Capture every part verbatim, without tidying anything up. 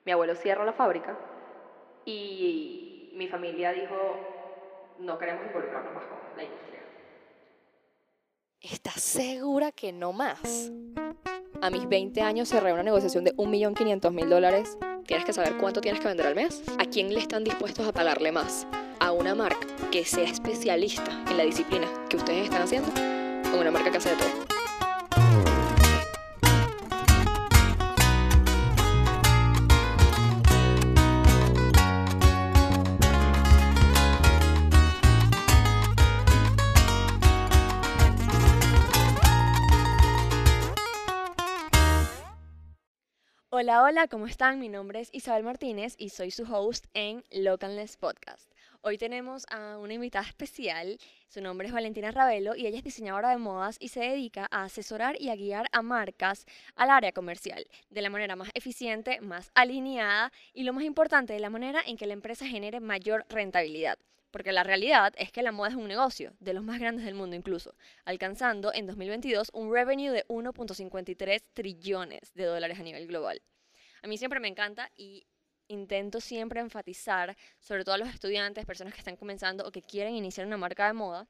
Mi abuelo cierra la fábrica y mi familia dijo, no queremos involucrarnos más con la industria. ¿Estás segura que no más? A mis veinte años cerré una negociación de un millón quinientos mil dólares. Tienes que saber cuánto tienes que vender al mes. ¿A quién le están dispuestos a pagarle más? ¿A una marca que sea especialista en la disciplina que ustedes están haciendo? ¿O una marca que hace de todo? Hola, hola, ¿cómo están? Mi nombre es Isabel Martínez y soy su host en Localness Podcast. Hoy tenemos a una invitada especial, su nombre es Valentina Ravelo y ella es diseñadora de modas y se dedica a asesorar y a guiar a marcas al área comercial de la manera más eficiente, más alineada y lo más importante, de la manera en que la empresa genere mayor rentabilidad. Porque la realidad es que la moda es un negocio, de los más grandes del mundo incluso, alcanzando en dos mil veintidós un revenue de uno punto cincuenta y tres trillones de dólares a nivel global. A mí siempre me encanta y intento siempre enfatizar, sobre todo a los estudiantes, personas que están comenzando o que quieren iniciar una marca de moda,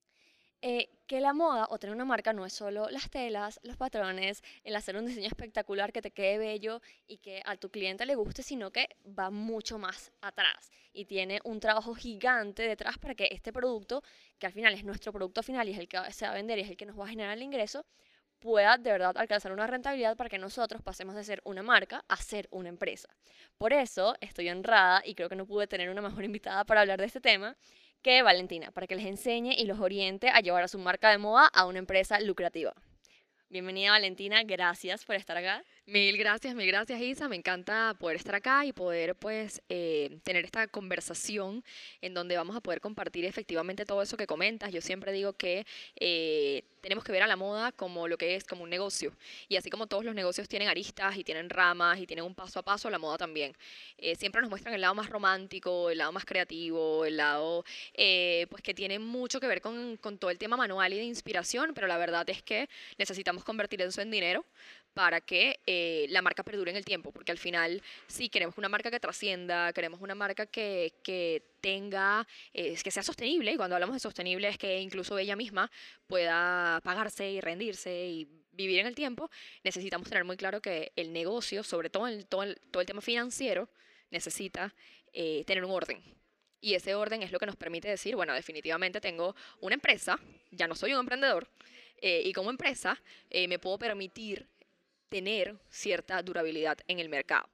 eh, que la moda o tener una marca no es solo las telas, los patrones, el hacer un diseño espectacular que te quede bello y que a tu cliente le guste, sino que va mucho más atrás y tiene un trabajo gigante detrás para que este producto, que al final es nuestro producto final y es el que se va a vender y es el que nos va a generar el ingreso, pueda de verdad alcanzar una rentabilidad para que nosotros pasemos de ser una marca a ser una empresa. Por eso estoy honrada y creo que no pude tener una mejor invitada para hablar de este tema que Valentina, para que les enseñe y los oriente a llevar a su marca de moda a una empresa lucrativa. Bienvenida Valentina, gracias por estar acá. Mil gracias, mil gracias Isa, me encanta poder estar acá y poder pues eh, tener esta conversación en donde vamos a poder compartir efectivamente todo eso que comentas. Yo siempre digo que eh, tenemos que ver a la moda como lo que es, como un negocio, y así como todos los negocios tienen aristas y tienen ramas y tienen un paso a paso, la moda también. Eh, siempre nos muestran el lado más romántico, el lado más creativo, el lado eh, pues que tiene mucho que ver con, con todo el tema manual y de inspiración, pero la verdad es que necesitamos convertir eso en dinero para que eh, la marca perdure en el tiempo, porque al final sí queremos una marca que trascienda, queremos una marca que, que tenga, eh, que sea sostenible, y cuando hablamos de sostenible es que incluso ella misma pueda pagarse y rendirse y vivir en el tiempo. Necesitamos tener muy claro que el negocio, sobre todo el, todo el, todo el tema financiero, necesita eh, tener un orden. Y ese orden es lo que nos permite decir, bueno, definitivamente tengo una empresa, ya no soy un emprendedor, eh, y como empresa eh, me puedo permitir tener cierta durabilidad en el mercado.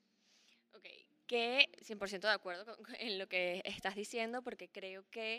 Ok, que cien por ciento de acuerdo con, en lo que estás diciendo, porque creo que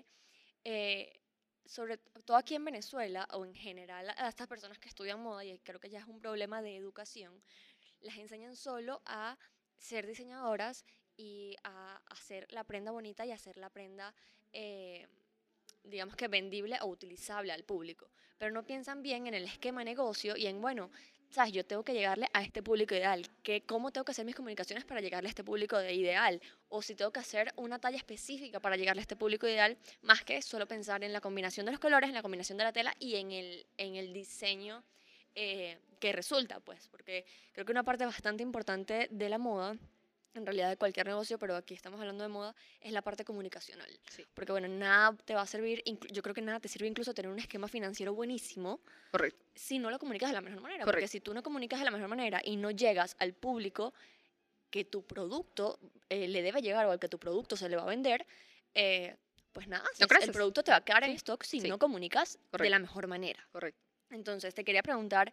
eh, sobre todo aquí en Venezuela o en general a estas personas que estudian moda, y creo que ya es un problema de educación, las enseñan solo a ser diseñadoras y a hacer la prenda bonita y hacer la prenda, eh, digamos que vendible o utilizable al público. Pero no piensan bien en el esquema de negocio y en, bueno, sabes, yo tengo que llegarle a este público ideal, que cómo tengo que hacer mis comunicaciones para llegarle a este público de ideal, o si tengo que hacer una talla específica para llegarle a este público ideal, más que solo pensar en la combinación de los colores, en la combinación de la tela y en el, en el diseño eh, que resulta, pues, porque creo que una parte bastante importante de la moda, en realidad de cualquier negocio, pero aquí estamos hablando de moda, es la parte comunicacional. Sí. Porque bueno, nada te va a servir, yo creo que nada te sirve incluso tener un esquema financiero buenísimo. Correcto. Si no lo comunicas de la mejor manera. Correcto. Porque si tú no comunicas de la mejor manera y no llegas al público que tu producto eh, le debe llegar o al que tu producto se le va a vender, eh, pues nada, no el producto te va a quedar sí. en stock si sí. no comunicas Correcto. de la mejor manera. Correcto. Entonces te quería preguntar,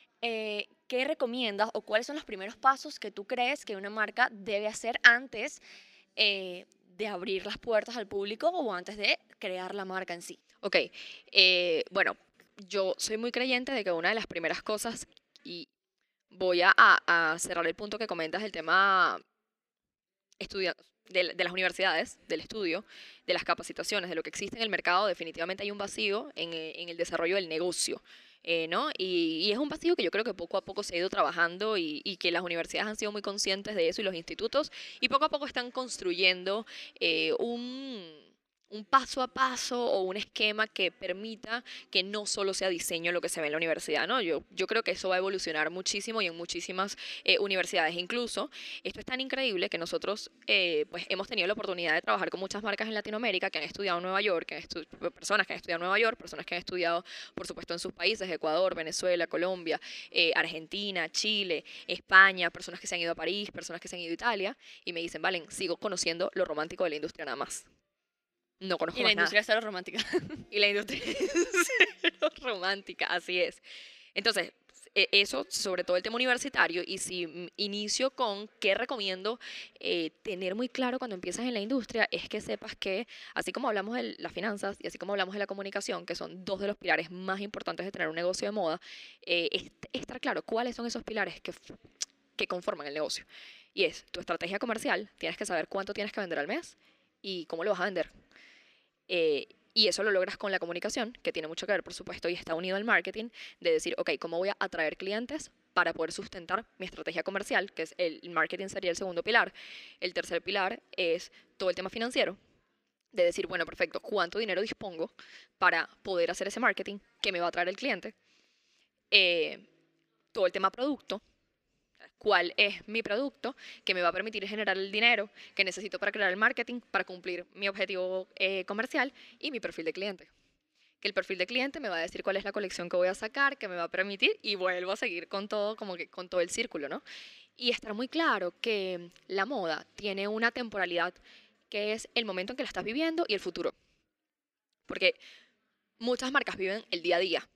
Eh, ¿qué recomiendas o cuáles son los primeros pasos que tú crees que una marca debe hacer antes eh, de abrir las puertas al público o antes de crear la marca en sí? Ok, eh, bueno, yo soy muy creyente de que una de las primeras cosas, y voy a, a cerrar el punto que comentas, el tema estudia de, de las universidades, del estudio, de las capacitaciones, de lo que existe en el mercado. Definitivamente hay un vacío en, eh, en el desarrollo del negocio. Eh, ¿no? Y, y es un vacío que yo creo que poco a poco se ha ido trabajando, y, y que las universidades han sido muy conscientes de eso, y los institutos, y poco a poco están construyendo eh, un, un paso a paso o un esquema que permita que no solo sea diseño lo que se ve en la universidad, ¿no? Yo, yo creo que eso va a evolucionar muchísimo y en muchísimas eh, universidades. Incluso, esto es tan increíble que nosotros eh, pues hemos tenido la oportunidad de trabajar con muchas marcas en Latinoamérica que han estudiado en Nueva York, que han estu- personas que han estudiado en Nueva York, personas que han estudiado, por supuesto, en sus países, Ecuador, Venezuela, Colombia, eh, Argentina, Chile, España, personas que se han ido a París, personas que se han ido a Italia, y me dicen, Valen, sigo conociendo lo romántico de la industria nada más. No conozco Y la más nada. industria es cero romántica. Y la industria es cero romántica, así es. Entonces, e- eso sobre todo el tema universitario, y si mm, inicio con qué recomiendo eh, tener muy claro cuando empiezas en la industria, es que sepas que así como hablamos de las finanzas y así como hablamos de la comunicación, que son dos de los pilares más importantes de tener un negocio de moda, eh, es estar claro cuáles son esos pilares que, f- que conforman el negocio. Y es tu estrategia comercial, tienes que saber cuánto tienes que vender al mes y cómo lo vas a vender. Eh, y eso lo logras con la comunicación, que tiene mucho que ver, por supuesto, y está unido al marketing, de decir, ok, ¿cómo voy a atraer clientes para poder sustentar mi estrategia comercial? Que es el, el marketing sería el segundo pilar. El tercer pilar es todo el tema financiero, de decir, bueno, perfecto, ¿cuánto dinero dispongo para poder hacer ese marketing que me va a traer el cliente? Eh, todo el tema producto, cuál es mi producto que me va a permitir generar el dinero que necesito para crear el marketing, para cumplir mi objetivo eh, comercial y mi perfil de cliente. Que el perfil de cliente me va a decir cuál es la colección que voy a sacar, que me va a permitir y vuelvo a seguir con todo, como que con todo el círculo, ¿no? Y estar muy claro que la moda tiene una temporalidad que es el momento en que la estás viviendo y el futuro. Porque muchas marcas viven el día a día,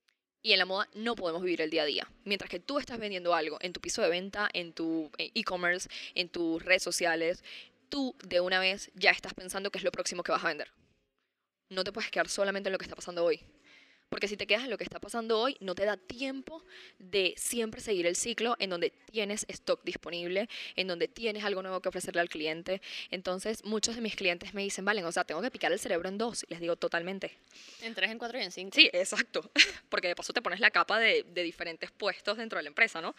y en la moda no podemos vivir el día a día. Mientras que tú estás vendiendo algo en tu piso de venta, en tu eh, e-commerce, en tus redes sociales, tú de una vez ya estás pensando qué es lo próximo que vas a vender. No te puedes quedar solamente en lo que está pasando hoy. Porque si te quedas en lo que está pasando hoy, no te da tiempo de siempre seguir el ciclo en donde tienes stock disponible, en donde tienes algo nuevo que ofrecerle al cliente. Entonces, muchos de mis clientes me dicen, vale, o sea, tengo que picar el cerebro en dos. Y les digo, totalmente. En tres, en cuatro y en cinco. Sí, exacto. Porque de paso te pones la capa de, de diferentes puestos dentro de la empresa, ¿no?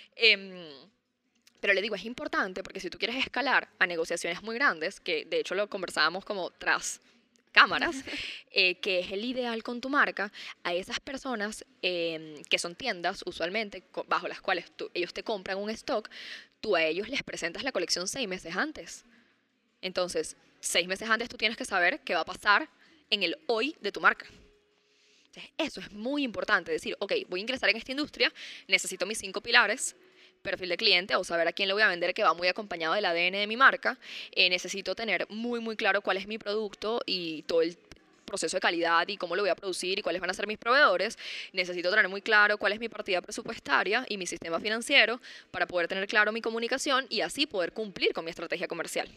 Em, pero le digo, es importante porque si tú quieres escalar a negociaciones muy grandes, que de hecho lo conversábamos como tras cámaras, eh, que es el ideal con tu marca, a esas personas em, que son tiendas usualmente co- bajo las cuales tú- ellos te compran un stock, tú a ellos les presentas la colección seis meses antes. Entonces, seis meses antes tú tienes que saber qué va a pasar en el hoy de tu marca. Entonces, eso es muy importante, decir, ok, voy a ingresar en esta industria, necesito mis cinco pilares, perfil de cliente o saber a quién le voy a vender que va muy acompañado del A D N de mi marca, eh, necesito tener muy muy claro cuál es mi producto y todo el proceso de calidad y cómo lo voy a producir y cuáles van a ser mis proveedores, necesito tener muy claro cuál es mi partida presupuestaria y mi sistema financiero para poder tener claro mi comunicación y así poder cumplir con mi estrategia comercial.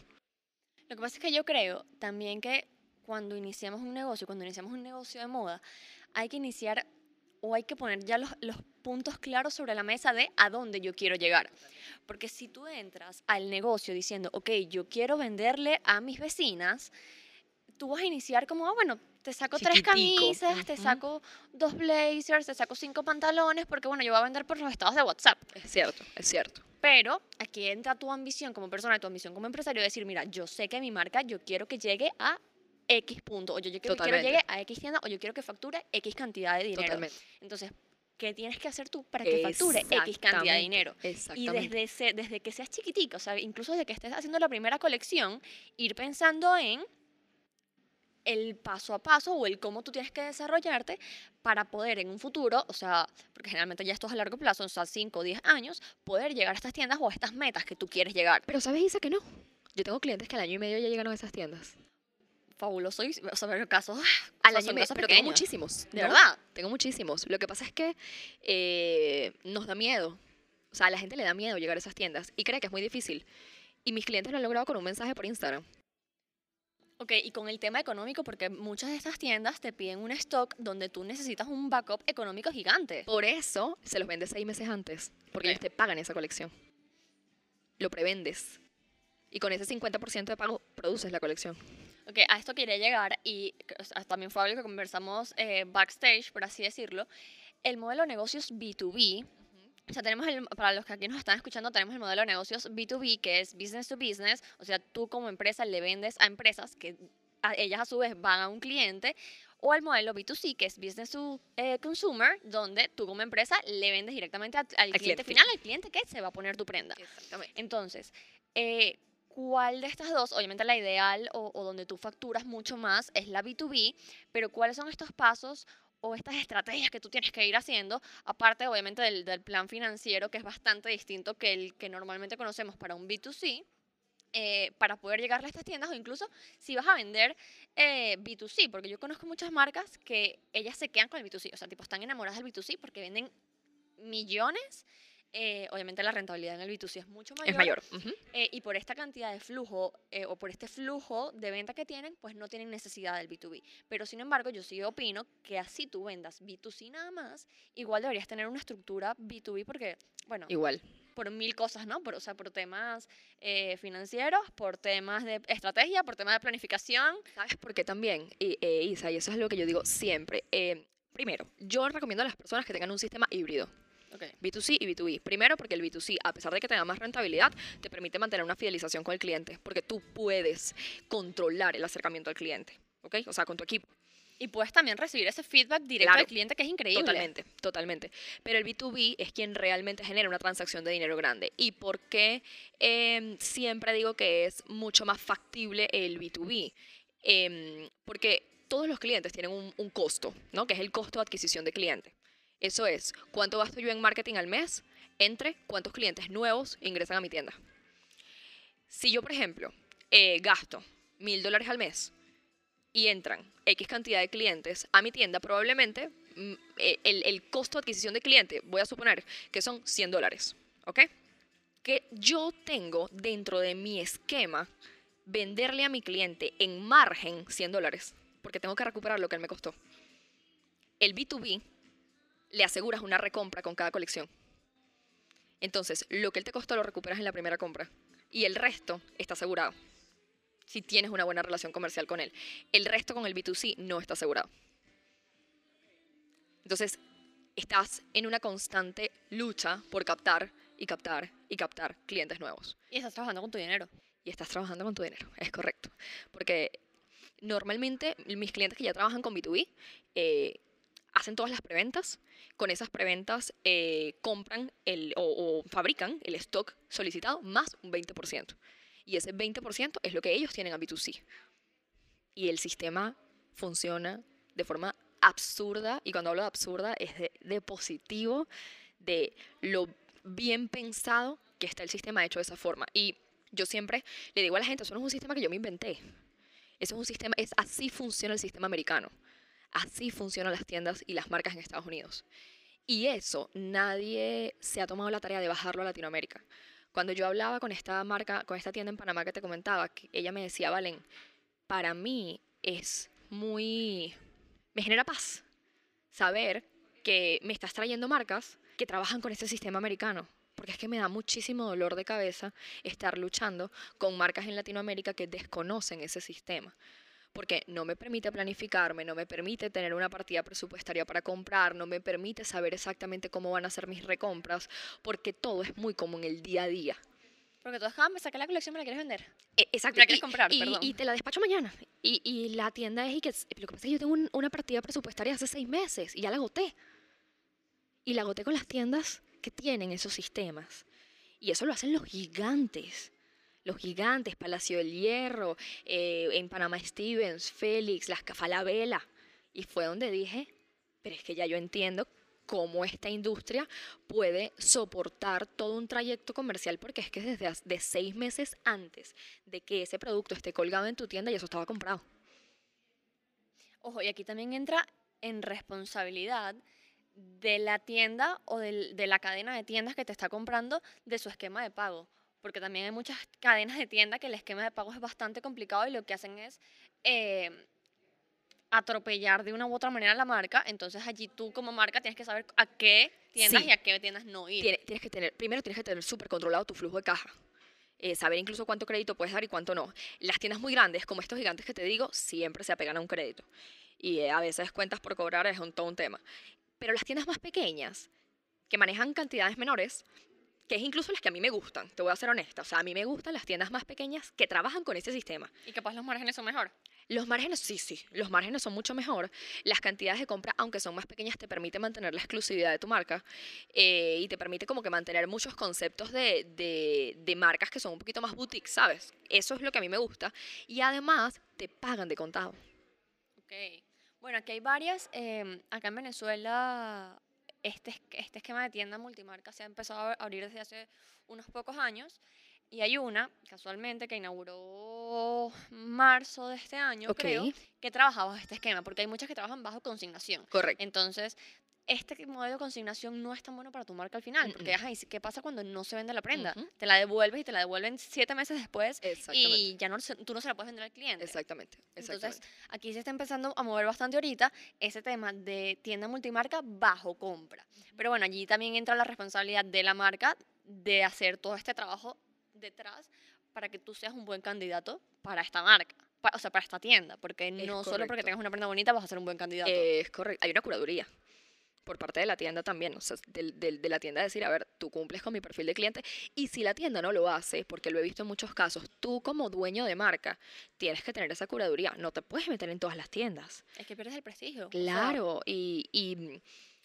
Lo que pasa es que yo creo también que cuando iniciamos un negocio, cuando iniciamos un negocio de moda, hay que iniciar o hay que poner ya los, los puntos claros sobre la mesa de a dónde yo quiero llegar. Porque si tú entras al negocio diciendo, ok, yo quiero venderle a mis vecinas, tú vas a iniciar como, ah, bueno, te saco tres Chiquitico. camisas, te Ujú. saco dos blazers, te saco cinco pantalones, porque bueno, yo voy a vender por los estados de WhatsApp. Es cierto, es cierto. Pero aquí entra tu ambición como persona y tu ambición como empresario, de decir, mira, yo sé que mi marca, yo quiero que llegue a X punto, o yo, yo quiero, quiero Totalmente, llegue a X tienda, o yo quiero que facture X cantidad de dinero. totalmente. Entonces, ¿qué tienes que hacer tú para que facture X cantidad de dinero? Y Exactamente. desde, ese- desde que seas chiquitica, o sea, incluso desde que estés haciendo la primera colección, ir pensando en el paso a paso o el cómo tú tienes que desarrollarte para poder en un futuro, o sea, porque generalmente ya esto es a largo plazo, o sea, cinco o diez años, poder llegar a estas tiendas o a estas metas que tú quieres llegar. Pero ¿sabes, Isa, que no? Yo tengo clientes que al año y medio ya llegaron a esas tiendas. Fabuloso, y, o sea, pero casos, o Al sea, año y son medio, casos pero tengo pequeños. muchísimos. De ¿no? verdad. Tengo muchísimos. Lo que pasa es que eh, nos da miedo. O sea, a la gente le da miedo llegar a esas tiendas y cree que es muy difícil. Y mis clientes lo han logrado con un mensaje por Instagram. Ok, y con el tema económico, porque muchas de estas tiendas te piden un stock donde tú necesitas un backup económico gigante. Por eso se los vende seis meses antes, porque Ok. ellos te pagan esa colección. Lo prevendes. Y con ese cincuenta por ciento de pago produces la colección. Ok, a esto quería llegar y que, o sea, también fue algo que conversamos eh, backstage, por así decirlo. El modelo de negocios B dos B, o sea, tenemos el, para los que aquí nos están escuchando, tenemos el modelo de negocios B dos B, que es business to business, o sea, tú como empresa le vendes a empresas que a- ellas a su vez van a un cliente, o el modelo B dos C, que es Business to eh, Consumer, donde tú como empresa le vendes directamente a- al cliente cliente final, al cliente que se va a poner tu prenda. Exactamente. Entonces, eh, ¿cuál de estas dos? Obviamente la ideal o, o donde tú facturas mucho más es la B dos B, pero ¿cuáles son estos pasos o estas estrategias que tú tienes que ir haciendo, aparte obviamente del, del plan financiero, que es bastante distinto que el que normalmente conocemos para un B dos C? Eh, para poder llegarle a estas tiendas, o incluso si vas a vender eh, B dos C, porque yo conozco muchas marcas que ellas se quedan con el B dos C, o sea, tipo están enamoradas del B dos C porque venden millones. Eh, obviamente la rentabilidad en el B dos C es mucho Es mayor, mayor. Ujú. eh, y por esta cantidad de flujo eh, o por este flujo de venta que tienen, pues no tienen necesidad del B dos B. Pero sin embargo, yo sí opino que así tú vendas B dos C nada más, igual deberías tener una estructura B dos B porque, bueno, Igual. por mil cosas, ¿no? Por, o sea, por temas eh, financieros, por temas de estrategia, por temas de planificación. ¿Sabes por qué también? Y, eh, Isa, y eso es lo que yo digo siempre. Eh, primero, yo recomiendo a las personas que tengan un sistema híbrido. Okay. B dos C y B dos B. Primero, porque el B dos C, a pesar de que te da más rentabilidad, te permite mantener una fidelización con el cliente, porque tú puedes controlar el acercamiento al cliente, ¿ok? O sea, con tu equipo. Y puedes también recibir ese feedback directo Claro. del cliente, que es increíble. Totalmente, totalmente. Pero el B dos B es quien realmente genera una transacción de dinero grande. ¿Y por qué eh, siempre digo que es mucho más factible el B dos B? Eh, porque todos los clientes tienen un, un costo, ¿no? Que es el costo de adquisición de cliente. Eso es, ¿cuánto gasto yo en marketing al mes? Entre cuántos clientes nuevos ingresan a mi tienda. Si yo, por ejemplo, eh, gasto mil dólares al mes y entran X cantidad de clientes a mi tienda, probablemente mm, eh, el, el costo de adquisición de cliente, voy a suponer que son cien dólares, ¿ok? Que yo tengo dentro de mi esquema venderle a mi cliente en margen cien dólares, porque tengo que recuperar lo que él me costó. El B dos B le aseguras una recompra con cada colección. Entonces, lo que él te costó lo recuperas en la primera compra y el resto está asegurado si tienes una buena relación comercial con él. El resto con el B dos C no está asegurado. Entonces, estás en una constante lucha por captar y captar y captar clientes nuevos. Y estás trabajando con tu dinero. Y estás trabajando con tu dinero, es correcto. Porque normalmente mis clientes que ya trabajan con B dos B eh, hacen todas las preventas. Con esas preventas eh, compran el, o, o fabrican el stock solicitado más un veinte por ciento. Y ese veinte por ciento es lo que ellos tienen a B dos C. Y el sistema funciona de forma absurda, y cuando hablo de absurda es de, de positivo, de lo bien pensado que está el sistema hecho de esa forma. Y yo siempre le digo a la gente, eso no es un sistema que yo me inventé. Eso es un sistema, es así funciona el sistema americano. Así funcionan las tiendas y las marcas en Estados Unidos. Y eso nadie se ha tomado la tarea de bajarlo a Latinoamérica. Cuando yo hablaba con esta marca, con esta tienda en Panamá que te comentaba, que ella me decía, Valen, para mí es muy... me genera paz saber que me estás trayendo marcas que trabajan con este sistema americano. Porque es que me da muchísimo dolor de cabeza estar luchando con marcas en Latinoamérica que desconocen ese sistema. Porque no me permite planificarme, no me permite tener una partida presupuestaria para comprar, no me permite saber exactamente cómo van a ser mis recompras, porque todo es muy como en el día a día. Porque tú acabas de sacar la colección, ¿me la quieres vender? Eh, exacto. ¿Me la quieres y, comprar? y, Perdón. y te la despacho mañana. Y, y la tienda es y que lo que pasa es que yo tengo un, una partida presupuestaria hace seis meses y ya la agoté. Y la agoté con las tiendas que tienen esos sistemas. Y eso lo hacen los gigantes. Los gigantes, Palacio del Hierro, eh, en Panamá Stevens, Félix, las Falabella. Y fue donde dije, pero es que ya yo entiendo cómo esta industria puede soportar todo un trayecto comercial, porque es que desde hace- de seis meses antes de que ese producto esté colgado en tu tienda, ya eso estaba comprado. Ojo, y aquí también entra en responsabilidad de la tienda o del- de la cadena de tiendas que te está comprando de su esquema de pago. Porque también hay muchas cadenas de tienda que el esquema de pago es bastante complicado y lo que hacen es eh, atropellar de una u otra manera la marca. Entonces allí tú como marca tienes que saber a qué tiendas Sí. y a qué tiendas no ir. Tiene- tienes que tener, primero tienes que tener súper controlado tu flujo de caja. Eh, saber incluso cuánto crédito puedes dar y cuánto no. Las tiendas muy grandes, como estos gigantes que te digo, siempre se apegan a un crédito. Y eh, a veces cuentas por cobrar es un, todo un tema. Pero las tiendas más pequeñas, que manejan cantidades menores, que es incluso las que a mí me gustan, te voy a ser honesta. O sea, a mí me gustan las tiendas más pequeñas que trabajan con ese sistema. Y capaz los márgenes son mejor. Los márgenes, sí, sí, los márgenes son mucho mejor. Las cantidades de compra, aunque son más pequeñas, te permite mantener la exclusividad de tu marca eh, y te permite como que mantener muchos conceptos de, de, de marcas que son un poquito más boutique, ¿sabes? Eso es lo que a mí me gusta. Y además te pagan de contado. Ok. Bueno, aquí hay varias. Em, acá en Venezuela, este, es- este esquema de tienda multimarca se ha empezado a abrir desde hace unos pocos años. Y hay una, casualmente, que inauguró marzo de este año, Ok, creo, que trabaja bajo este esquema, porque hay muchas que trabajan bajo consignación. correcto. Entonces, este modelo de consignación no es tan bueno para tu marca al final, Mm, porque, mm. ajá, ¿y si- qué pasa cuando no se vende la prenda? Ujú, Te la devuelves y te la devuelven siete meses después exactamente, y ya no, se- tú no se la puedes vender al cliente. exactamente, Entonces, exactamente. aquí se está empezando a mover bastante ahorita ese tema de tienda multimarca bajo compra. Pero bueno, allí también entra la responsabilidad de la marca de hacer todo este trabajo detrás para que tú seas un buen candidato para esta marca, pa- o sea, para esta tienda, porque Es no solo porque correcto. tengas una prenda bonita vas a ser un buen candidato. Es correcto. Hay una curaduría por parte de la tienda también, o sea, del- del- de, la tienda decir, a ver, tú cumples con mi perfil de cliente y si la tienda no lo hace, porque lo he visto en muchos casos, tú como dueño de marca tienes que tener esa curaduría, no te puedes meter en todas las tiendas. Es que pierdes el prestigio, o sea, Claro, y, y mm,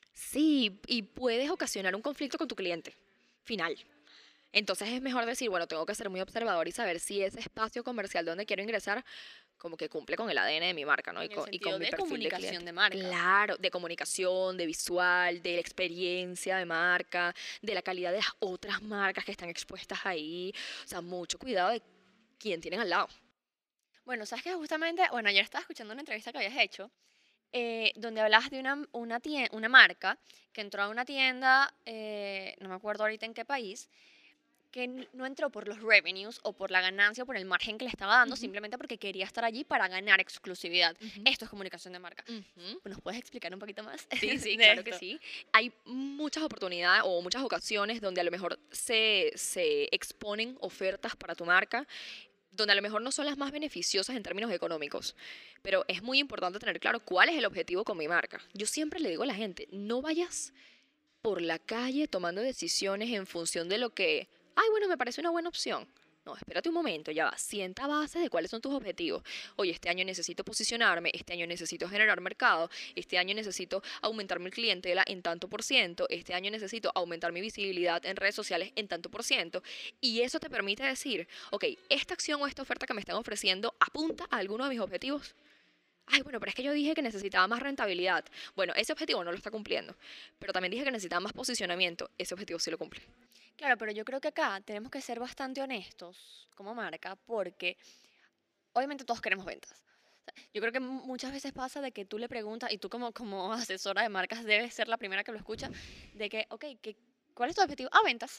sí, y puedes ocasionar un conflicto con tu cliente final. Entonces es mejor decir, bueno, tengo que ser muy observador y saber si ese espacio comercial donde quiero ingresar como que cumple con el A D N de mi marca, ¿no? Y en el con, y con sentido mi de perfil de comunicación cliente. de marca. Claro, de comunicación, de visual, de la experiencia de marca, de la calidad de las otras marcas que están expuestas ahí. O sea, mucho cuidado de quién tienen al lado. Bueno, sabes que justamente, bueno, ayer estaba escuchando una entrevista que habías hecho eh, donde hablabas de una, una, tien- una marca que entró a una tienda, eh, no me acuerdo ahorita en qué país, que n- no entró por los revenues o por la ganancia o por el margen que le estaba dando, Ujú, simplemente porque quería estar allí para ganar exclusividad. ujú, Esto es comunicación de marca. ujú. ¿Nos puedes explicar un poquito más Sí, sí, de claro que esto? sí. Hay muchas oportunidades o muchas ocasiones donde a lo mejor se, se exponen ofertas para tu marca donde a lo mejor no son las más beneficiosas en términos económicos, pero es muy importante tener claro cuál es el objetivo con mi marca. Yo siempre le digo a la gente, no vayas por la calle tomando decisiones en función de lo que, ay, bueno, me parece una buena opción. No, espérate un momento, ya va, sienta bases de cuáles son tus objetivos. Oye, este año necesito posicionarme, este año necesito generar mercado, este año necesito aumentar mi clientela en tanto por ciento, este año necesito aumentar mi visibilidad en redes sociales en tanto por ciento. Y eso te permite decir, ok, esta acción o esta oferta que me están ofreciendo apunta a alguno de mis objetivos. Ay, bueno, pero es que yo dije que necesitaba más rentabilidad. Bueno, ese objetivo no lo está cumpliendo. Pero también dije que necesitaba más posicionamiento. Ese objetivo sí lo cumple. Claro, pero yo creo que acá tenemos que ser bastante honestos como marca porque obviamente todos queremos ventas. Yo creo que mu- muchas veces pasa de que tú le preguntas, y tú como, como asesora de marcas debes ser la primera que lo escucha, de que, ok, que, ¿cuál es tu objetivo? A ventas,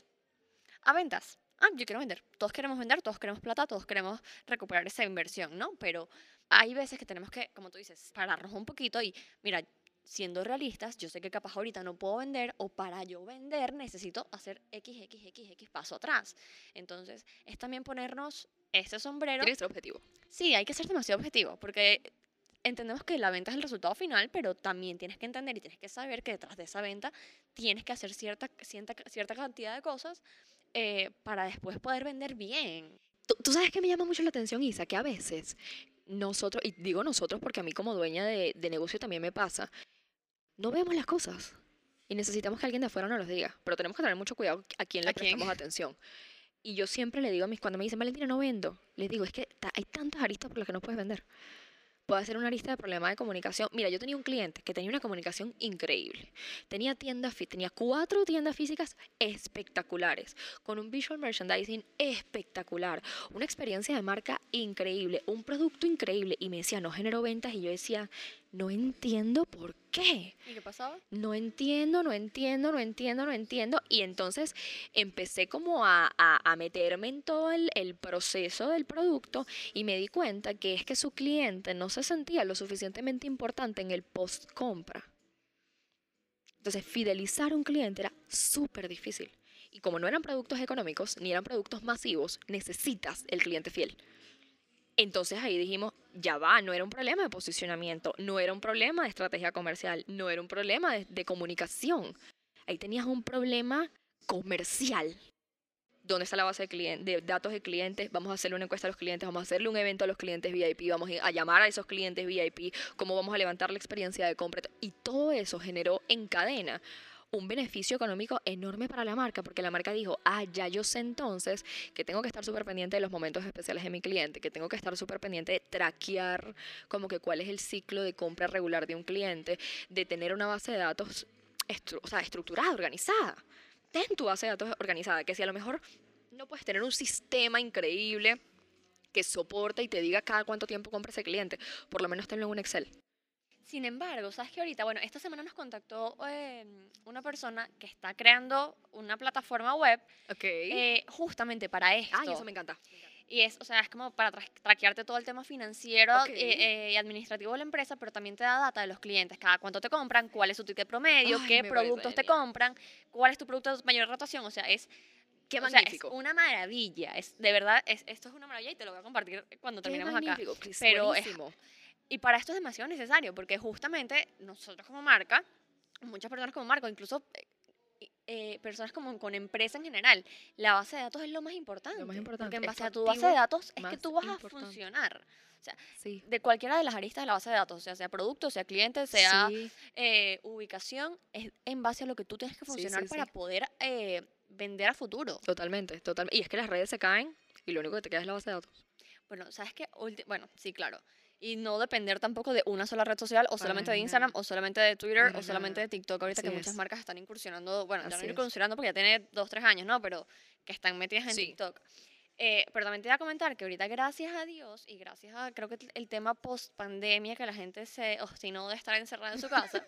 a ventas. Ah, yo quiero vender. Todos queremos vender, todos queremos plata, todos queremos recuperar esa inversión, ¿no? Pero hay veces que tenemos que, como tú dices, pararnos un poquito y, mira, siendo realistas, yo sé que capaz ahorita no puedo vender o para yo vender necesito hacer X, X, X, X paso atrás. Entonces, es también ponernos ese sombrero. Tiene que ser objetivo. Sí, hay que ser demasiado objetivo, porque entendemos que la venta es el resultado final, pero también tienes que entender y tienes que saber que detrás de esa venta tienes que hacer cierta, cierta, cierta cantidad de cosas eh, para después poder vender bien. Tú, tú sabes que me llama mucho la atención, Isa, que a veces nosotros, y digo nosotros porque a mí como dueña de, de negocio también me pasa, no vemos las cosas. Y necesitamos que alguien de afuera nos los diga. Pero tenemos que tener mucho cuidado a quién ¿A le quién? prestamos atención. Y yo siempre le digo a mis, cuando me dicen, Valentina, no vendo, les digo, es que ta- hay tantas aristas por las que no puedes vender. Puede ser una lista de problemas de comunicación. Mira, yo tenía un cliente que tenía una comunicación increíble. Tenía tiendas, fí- tenía cuatro tiendas físicas espectaculares, con un visual merchandising espectacular, una experiencia de marca increíble, un producto increíble. Y me decía, no generó ventas. Y yo decía, no entiendo por qué. ¿Y qué pasaba? No entiendo, no entiendo, no entiendo, no entiendo. Y entonces empecé como a, a- a meterme en todo el, el proceso del producto y me di cuenta que es que su cliente no se sentía lo suficientemente importante en el post compra. Entonces fidelizar a un cliente era súper difícil. Y como no eran productos económicos ni eran productos masivos, necesitas el cliente fiel. Entonces ahí dijimos, ya va, no era un problema de posicionamiento, no era un problema de estrategia comercial, no era un problema de, de comunicación. Ahí tenías un problema comercial. dónde está la base de, clien- de datos de clientes, vamos a hacerle una encuesta a los clientes, vamos a hacerle un evento a los clientes V I P, vamos a llamar a esos clientes V I P, cómo vamos a levantar la experiencia de compra. Y todo eso generó en cadena un beneficio económico enorme para la marca, porque la marca dijo, ah, ya yo sé entonces que tengo que estar súper pendiente de los momentos especiales de mi cliente, que tengo que estar súper pendiente de traquear como que cuál es el ciclo de compra regular de un cliente, de tener una base de datos estru- o sea, estructurada, organizada. Ten tu base de datos organizada, que si a lo mejor no puedes tener un sistema increíble que soporte y te diga cada cuánto tiempo compra ese cliente, por lo menos tenlo en un Excel. Sin embargo, ¿sabes qué ahorita? Bueno, esta semana nos contactó eh, una persona que está creando una plataforma web Ok. eh, justamente para esto. Ay, eso me encanta. Y es, o sea, es como para tra- traquearte todo el tema financiero Ok. eh, eh, y administrativo de la empresa, pero también te da data de los clientes, cada cuánto te compran, cuál es su ticket promedio, Ay, qué me parece productos te genial. compran, cuál es tu producto de mayor rotación, o sea, es, Qué o sea, es magnífico. una maravilla, es de verdad, es, esto es una maravilla y te lo voy a compartir cuando Qué terminemos acá. magnífico. Chris, Pero es, buenísimo. y para esto es demasiado necesario, porque justamente nosotros como marca, muchas personas como marca, incluso eh, y- eh, personas como con empresa en general, la base de datos es lo más importante. Lo más Porque importante en es base tu a tu base de activo datos es que más tú vas a importante. funcionar. O sea, Sí. de cualquiera de las aristas de la base de datos, o sea, sea producto, sea cliente, sea Sí, eh, ubicación, es en base a lo que tú tienes que sí, funcionar sí, para sí. poder eh, vender a futuro. Totalmente, totalmente. Y es que las redes se caen y lo único que te queda es la base de datos. Bueno, ¿sabes qué? Ulti- Bueno, sí, claro. Y no depender tampoco de una sola red social, o Para solamente de Instagram, nada, o solamente de Twitter, para o solamente de nada. TikTok. Ahorita Así que muchas es, marcas están incursionando, bueno, ya no así es. incursionando porque ya tiene dos, tres años, ¿no? Pero que están metidas en Sí, TikTok. Eh, pero también te iba a comentar que ahorita, gracias a Dios, y gracias a, creo que el tema post pandemia, que la gente se obstinó de estar encerrada en su casa,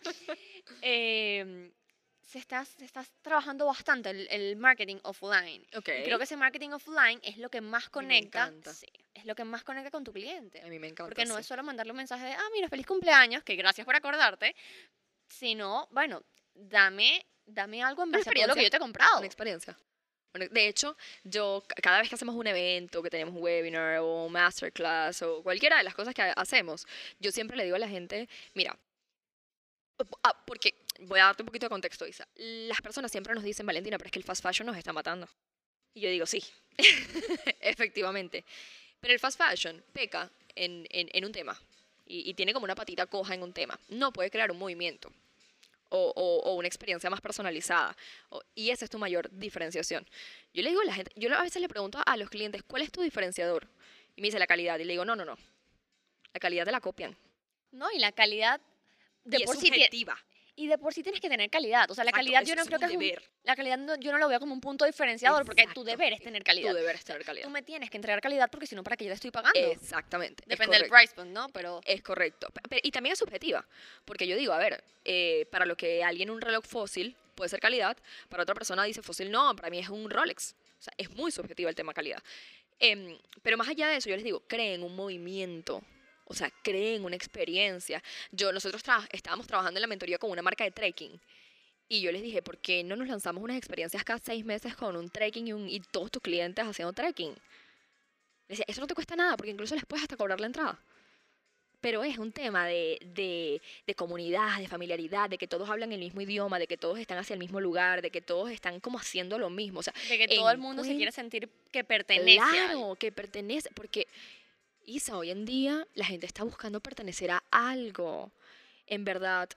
em, se está, se está trabajando bastante el, el marketing offline. ok. Y creo que ese marketing offline es lo que más Y me conecta, encanta. sí, es lo que más conecta con tu cliente. A mí me encanta, Porque no sí. es solo mandarle un mensaje de, ah, mira, feliz cumpleaños, que gracias por acordarte, sino, bueno, dame, dame algo en Una base a todo lo que experiencia, yo te he una comprado. experiencia. Bueno, de hecho, yo ca- cada vez que hacemos un evento, que tenemos un webinar o un masterclass o cualquiera de las cosas que ha- hacemos, yo siempre le digo a la gente, mira, ah, porque voy a darte un poquito de contexto, Isa. Las personas siempre nos dicen, Valentina, pero es que el fast fashion nos está matando. Y yo digo, sí, efectivamente. Pero el fast fashion peca en, en, en un tema y, y tiene como una patita coja en un tema. No puede crear un movimiento o, o, o una experiencia más personalizada. O- y esa es tu mayor diferenciación. Yo le digo a la gente, yo a veces le pregunto a los clientes, ¿cuál es tu diferenciador? Y me dice la calidad. Y le digo, no, no, no. La calidad te la copian. ¿No? Y la calidad de Y es por sí tie- subjetiva. y de por sí tienes que tener calidad. O sea, la Exacto, calidad eso yo no es creo un que es un, deber. la calidad no- yo no lo veo como un punto diferenciador porque tu Exacto. deber es tener Tu calidad. deber es O sea, tener calidad. tú me tienes que entregar calidad porque si no, ¿para qué yo te estoy pagando? Exactamente. es Depende del correcto. price point, ¿no? Pero Es correcto. Pe- pe- y también es subjetiva. Porque yo digo, a ver, eh, para lo que alguien un reloj fósil puede ser calidad, para otra persona dice fósil no, para mí es un Rolex. O sea, es muy subjetivo el tema calidad. Em, pero más allá de eso, yo les digo, creen un movimiento. O sea, creen una experiencia. Yo, nosotros tra- estábamos trabajando en la mentoría con una marca de trekking. Y yo les dije, ¿por qué no nos lanzamos unas experiencias cada seis meses con un trekking y, un- y todos tus clientes haciendo trekking? Les decía, eso no te cuesta nada, porque incluso les puedes hasta cobrar la entrada. Pero es un tema de, de, de comunidad, de familiaridad, de que todos hablan el mismo idioma, de que todos están hacia el mismo lugar, de que todos están como haciendo lo mismo. O sea, de que todo el mundo se quiere sentir que pertenece a algo. claro, que pertenece, porque Isa, hoy en día la gente está buscando pertenecer a algo. En verdad,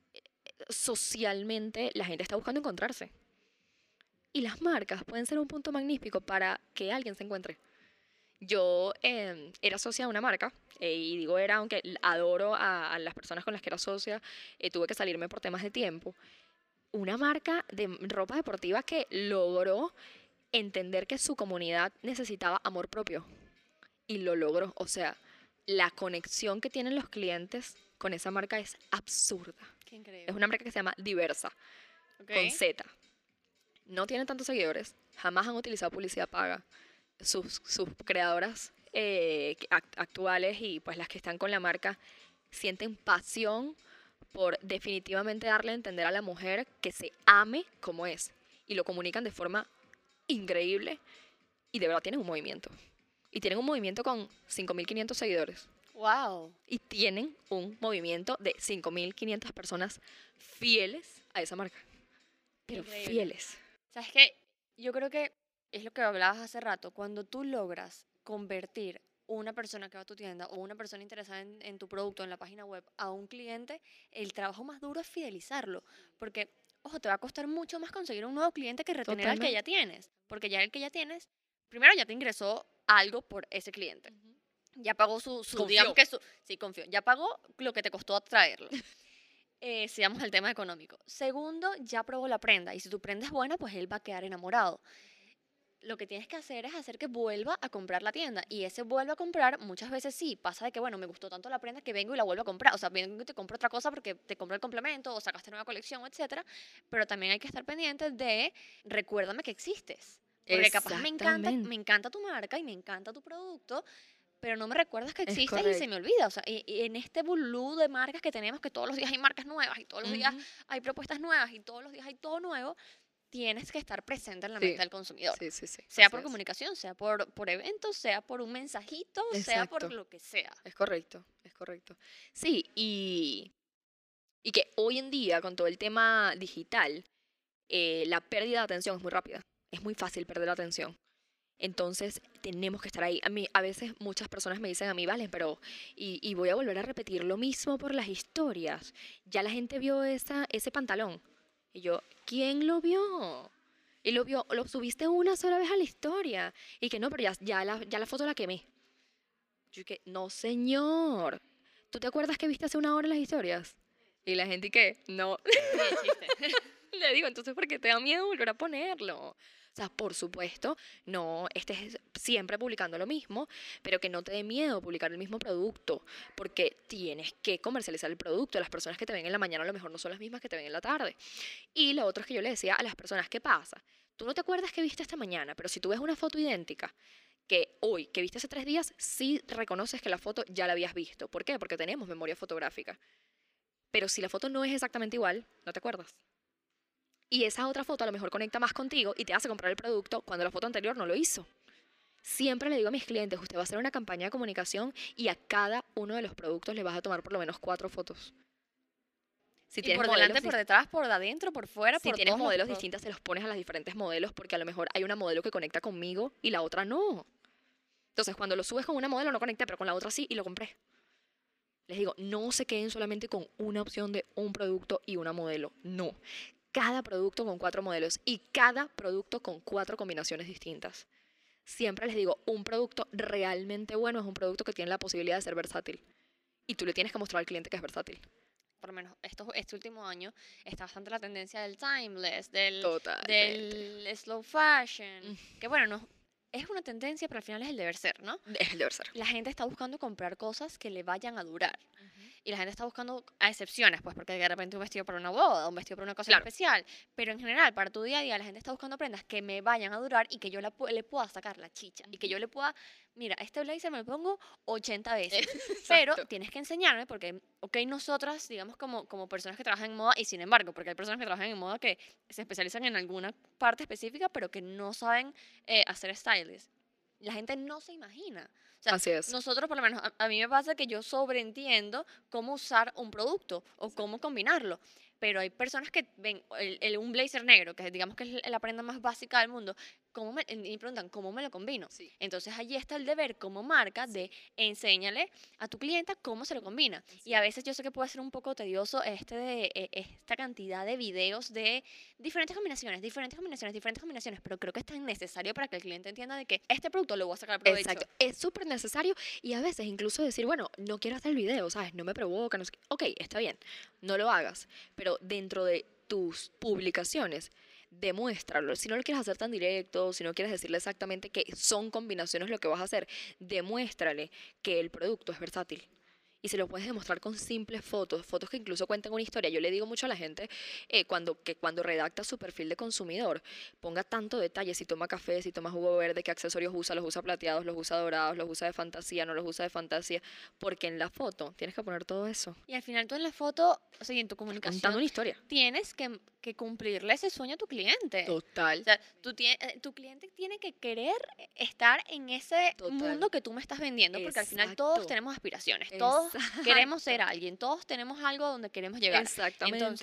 socialmente la gente está buscando encontrarse. Y las marcas pueden ser un punto magnífico para que alguien se encuentre. Yo eh, era socia de una marca, eh, y digo era, aunque l- adoro a, a las personas con las que era socia, eh, tuve que salirme por temas de tiempo. Una marca de m- ropa deportiva que logró entender que su comunidad necesitaba amor propio. Y lo logró. O sea, la conexión que tienen los clientes con esa marca es absurda. Qué Es increíble. una marca que se llama Diversa, Ok. con Z. No tienen tantos seguidores, jamás han utilizado publicidad paga. Sus, sus creadoras eh, que act- actuales y pues las que están con la marca sienten pasión por definitivamente darle a entender a la mujer que se ame como es. Y lo comunican de forma increíble y de verdad tienen un movimiento. Y tienen un movimiento con cinco mil quinientos seguidores. Wow. Y tienen un movimiento de cinco mil quinientas personas fieles a esa marca. Pero Increíble. fieles. ¿Sabes qué? Yo creo que es lo que hablabas hace rato, cuando tú logras convertir una persona que va a tu tienda o una persona interesada en, en tu producto en la página web a un cliente, el trabajo más duro es fidelizarlo, porque, ojo, te va a costar mucho más conseguir un nuevo cliente que retener al que ya Totalmente. tienes, porque ya el que ya tienes, primero ya te ingresó algo por ese cliente, Ujú. ya pagó su, su digamos Confió. que su, sí, confío, ya pagó lo que te costó atraerlo. Eh, si vamos al tema económico. Segundo, ya probó la prenda y si tu prenda es buena, pues él va a quedar enamorado. Lo que tienes que hacer es hacer que vuelva a comprar la tienda. Y ese vuelva a comprar, muchas veces sí, pasa de que, bueno, me gustó tanto la prenda que vengo y la vuelvo a comprar. O sea, vengo y te compro otra cosa porque te compro el complemento o sacaste nueva colección, etcétera. Pero también hay que estar pendiente de, recuérdame que existes. Porque capaz me encanta, me Exactamente. encanta tu marca y me encanta tu producto, pero no me recuerdas que Es existes y se me correcto. olvida. O sea, y, y en este bulú de marcas que tenemos, que todos los días hay marcas nuevas y todos los días Ujú. hay propuestas nuevas y todos los días hay todo nuevo, tienes que estar presente en la mente Sí, del consumidor. sí, sí, sí, Sea así por es. comunicación, sea por, por eventos, sea por un mensajito, sea por Exacto, lo que sea. es correcto, es correcto. Sí, y, y que hoy en día, con todo el tema digital, eh, la pérdida de atención es muy rápida. Es muy fácil perder la atención. Entonces, tenemos que estar ahí. A mí, a veces muchas personas me dicen a mí, vale, pero y, y voy a volver a repetir lo mismo por las historias. Ya la gente vio esa, ese pantalón. Y yo, ¿quién lo vio? Y lo vio, lo subiste una sola vez a la historia. Y que no, pero ya, ya, la, ya la foto la quemé. Yo que, no, señor. ¿Tú te acuerdas que viste hace una hora las historias? Y la gente que, no. Ni de chiste. Le digo, entonces, ¿por qué te da miedo volver a ponerlo? O sea, por supuesto, no estés siempre publicando lo mismo, pero que no te dé miedo publicar el mismo producto, porque tienes que comercializar el producto. Las personas que te ven en la mañana a lo mejor no son las mismas que te ven en la tarde. Y lo otro es que yo le decía a las personas, ¿qué pasa? Tú no te acuerdas que viste esta mañana, pero si tú ves una foto idéntica, que hoy, que viste hace tres días, sí reconoces que la foto ya la habías visto. ¿Por qué? Porque tenemos memoria fotográfica. Pero si la foto no es exactamente igual, no te acuerdas. Y esa otra foto a lo mejor conecta más contigo y te hace comprar el producto cuando la foto anterior no lo hizo. Siempre le digo a mis clientes, usted va a hacer una campaña de comunicación y a cada uno de los productos le vas a tomar por lo menos cuatro fotos. Si Y tienes por delante, modelos, por dis- detrás, por adentro, por fuera, si por tienes todos los... modelos pro- distintas, se los pones a las diferentes modelos porque a lo mejor hay una modelo que conecta conmigo y la otra no. Entonces, cuando lo subes con una modelo no conecté, pero con la otra sí y lo compré. Les digo, no se queden solamente con una opción de un producto y una modelo. No. Cada producto con cuatro modelos y cada producto con cuatro combinaciones distintas. Siempre les digo, un producto realmente bueno es un producto que tiene la posibilidad de ser versátil. Y tú le tienes que mostrar al cliente que es versátil. Por lo menos esto, este último año está bastante la tendencia del timeless, del, Totalmente. del slow fashion, Mm, que bueno, no, es una tendencia, pero al final es el deber ser, ¿no? Es el deber ser. La gente está buscando comprar cosas que le vayan a durar. Ujú. Y la gente está buscando a excepciones, pues, porque de repente un vestido para una boda, un vestido para una cosa Claro, especial. Pero en general, para tu día a día, la gente está buscando prendas que me vayan a durar y que yo la, pu- le pueda sacar la chicha. Y que yo le pueda, mira, este blazer me lo pongo ochenta veces. Pero exacto. tienes que enseñarme, porque, ok, nosotras, digamos, como, como personas que trabajan en moda, y sin embargo, porque hay personas que trabajan en moda que se especializan en alguna parte específica, pero que no saben eh, hacer stylist. La gente no se imagina. O sea, Así es. nosotros, por lo menos, a, a mí me pasa que yo sobreentiendo cómo usar un producto o cómo combinarlo. Pero hay personas que ven el, el- un blazer negro, que digamos que es la prenda más básica del mundo, ¿cómo me, y me preguntan, ¿cómo me lo combino? Sí, Entonces allí está el deber como marca sí, de enséñale a tu clienta cómo se lo combina. Y así a es. veces yo sé que puede ser un poco tedioso este de, eh, esta cantidad de videos de diferentes combinaciones, diferentes combinaciones, diferentes combinaciones, pero creo que es tan necesario para que el cliente entienda de que este producto lo voy a sacar provecho. Exacto, es súper necesario y a veces incluso decir, bueno, no quiero hacer el video, ¿sabes? No me provoca, no sé qué. Ok, está bien, no lo hagas, pero dentro de tus publicaciones, demuéstralo. Si no lo quieres hacer tan directo, si no quieres decirle exactamente que son combinaciones lo que vas a hacer, demuéstrale que el producto es versátil. Y se lo puedes demostrar con simples fotos, fotos que incluso cuentan una historia. Yo le digo mucho a la gente eh, cuando, que cuando redacta su perfil de consumidor, ponga tanto detalle, si toma café, si toma jugo verde, qué accesorios usa, los usa plateados, los usa dorados, los usa de fantasía, no los usa de fantasía, porque en la foto tienes que poner todo eso, Y al final tú en la foto, o sea, y en tu estás contando comunicación, una historia. tienes que, que cumplirle ese sueño a tu cliente. O Total, sea, tú tie- eh, tu cliente tiene que querer estar en ese total, mundo que tú me estás vendiendo, porque al final todos exacto, tenemos aspiraciones, todos queremos ser exacto, alguien, todos tenemos algo a donde queremos llegar. Entonces, exactamente.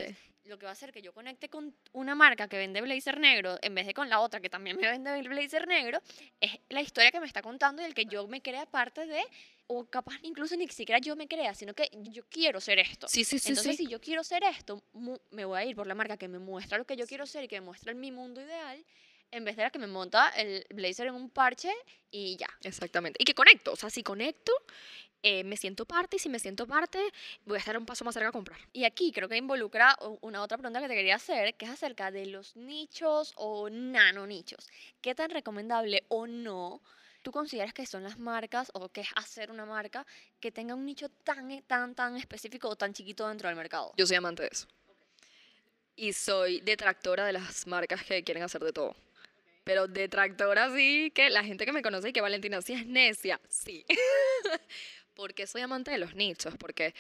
lo que va a hacer que yo conecte con una marca que vende blazer negro en vez de con la otra que también me vende el blazer negro, es la historia que me está contando y el que yo me crea parte de, o capaz incluso ni siquiera yo me crea, sino que yo quiero ser esto. Sí, sí, sí, Entonces, sí. si yo quiero ser esto, mu- me voy a ir por la marca que me muestra lo que yo quiero ser y que me muestra mi mundo ideal, en vez de la que me monta el blazer en un parche y ya. Exactamente. Y que conecto. O sea, si conecto, eh, me siento parte. Y si me siento parte, voy a estar un paso más cerca a comprar. Y aquí creo que involucra u- una otra pregunta que te quería hacer, que es acerca de los nichos o nanonichos. ¿Qué tan recomendable o no tú consideras que son las marcas o que es hacer una marca que tenga un nicho tan, e- tan, tan específico o tan chiquito dentro del mercado? Yo soy amante de eso. Y soy detractora de las marcas que quieren hacer de todo. Pero detractora sí, que la gente que me conoce y que Valentina sí es necia, sí. Porque soy amante de los nichos, porque,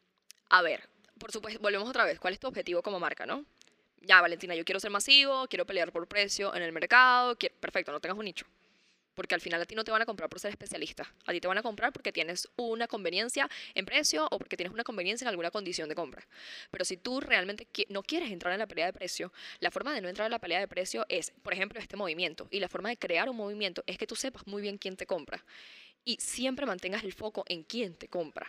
a ver, por supuesto, volvemos otra vez, ¿cuál es tu objetivo como marca, no? Ya, Valentina, yo quiero ser masivo, quiero pelear por precio en el mercado, quiero- perfecto, no tengas un nicho. Porque al final a ti no te van a comprar por ser especialista. A ti te van a comprar porque tienes una conveniencia en precio o porque tienes una conveniencia en alguna condición de compra. Pero si tú realmente qui- no quieres entrar en la pelea de precio, la forma de no entrar en la pelea de precio es, por ejemplo, este movimiento. Y la forma de crear un movimiento es que tú sepas muy bien quién te compra. Y siempre mantengas el foco en quién te compra.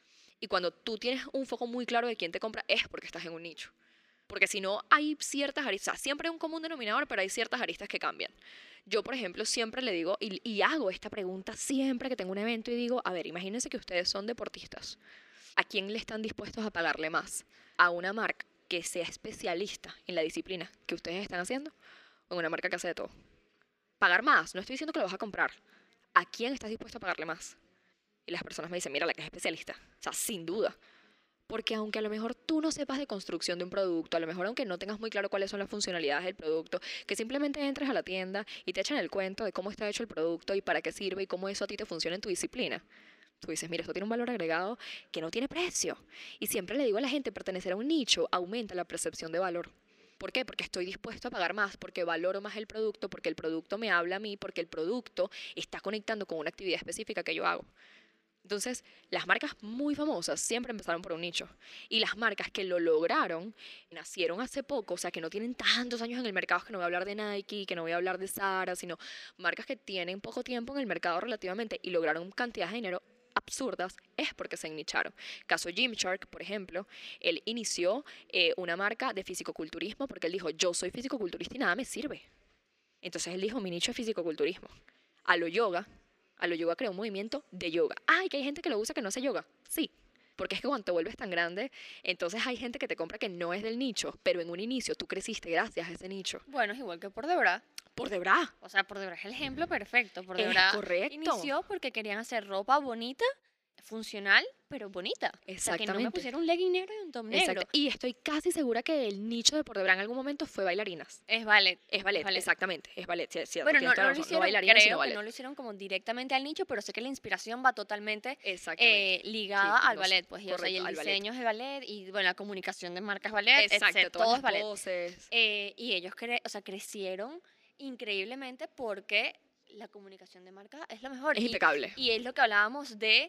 Y cuando tú tienes un foco muy claro de quién te compra es porque estás en un nicho. Porque si no, hay ciertas aristas, siempre hay un común denominador, pero hay ciertas aristas que cambian. Yo, por ejemplo, siempre le digo, y, y hago esta pregunta siempre que tengo un evento y digo, a ver, imagínense que ustedes son deportistas. ¿A quién le están dispuestos a pagarle más? ¿A una marca que sea especialista en la disciplina que ustedes están haciendo? ¿O en una marca que hace de todo? Pagar más, no estoy diciendo que lo vas a comprar. ¿A quién estás dispuesto a pagarle más? Y las personas me dicen, mira, la que es especialista. O sea, sin duda. Porque aunque a lo mejor tú no sepas de construcción de un producto, a lo mejor aunque no tengas muy claro cuáles son las funcionalidades del producto, que simplemente entres a la tienda y te echan el cuento de cómo está hecho el producto y para qué sirve y cómo eso a ti te funciona en tu disciplina. Tú dices, mira, esto tiene un valor agregado que no tiene precio. Y siempre le digo a la gente, pertenecer a un nicho aumenta la percepción de valor. ¿Por qué? Porque estoy dispuesto a pagar más, porque valoro más el producto, porque el producto me habla a mí, porque el producto está conectando con una actividad específica que yo hago. Entonces, las marcas muy famosas siempre empezaron por un nicho. Y las marcas que lo lograron nacieron hace poco, o sea, que no tienen tantos años en el mercado, que no voy a hablar de Nike, que no voy a hablar de Zara, sino marcas que tienen poco tiempo en el mercado relativamente y lograron cantidades de dinero absurdas, es porque se nicharon. Caso Gymshark, por ejemplo, él inició eh, una marca de fisicoculturismo porque él dijo, yo soy fisicoculturista y nada me sirve. Entonces él dijo, mi nicho es fisicoculturismo. A lo yoga, a lo yoga creó un movimiento de yoga. Ay, que hay gente que lo usa que no hace yoga. Sí, porque es que cuando te vuelves tan grande, entonces hay gente que te compra que no es del nicho, pero en un inicio tú creciste gracias a ese nicho. Bueno, es igual que por Debra. Por de verdad. O sea, por Debra es el ejemplo perfecto. Por Es Debra correcto. inició porque querían hacer ropa bonita, funcional, pero bonita. O sea, que no me Exactamente. pusiera un legging negro y un top negro. Exacto. Y estoy casi segura que el nicho de por de verdad en algún momento fue bailarinas. Es ballet. Es ballet, ballet. exactamente. Es ballet, sí, es cierto. Bueno, no, tienes toda no la lo razón, hicieron, bailarinas, sino creo que ballet. no lo hicieron como directamente al nicho, pero sé que la inspiración va totalmente Exactamente. eh, ligada Sí, al no sé, ballet, pues, y, o sea, y correcto, el al ballet. diseño es de ballet y, bueno, la comunicación de marcas ballet, Exacto, etcétera, todas todo las es ballet. poses. Eh, y ellos cre o sea, crecieron increíblemente porque la comunicación de marca es lo mejor. Es Y, impecable. y es lo que hablábamos de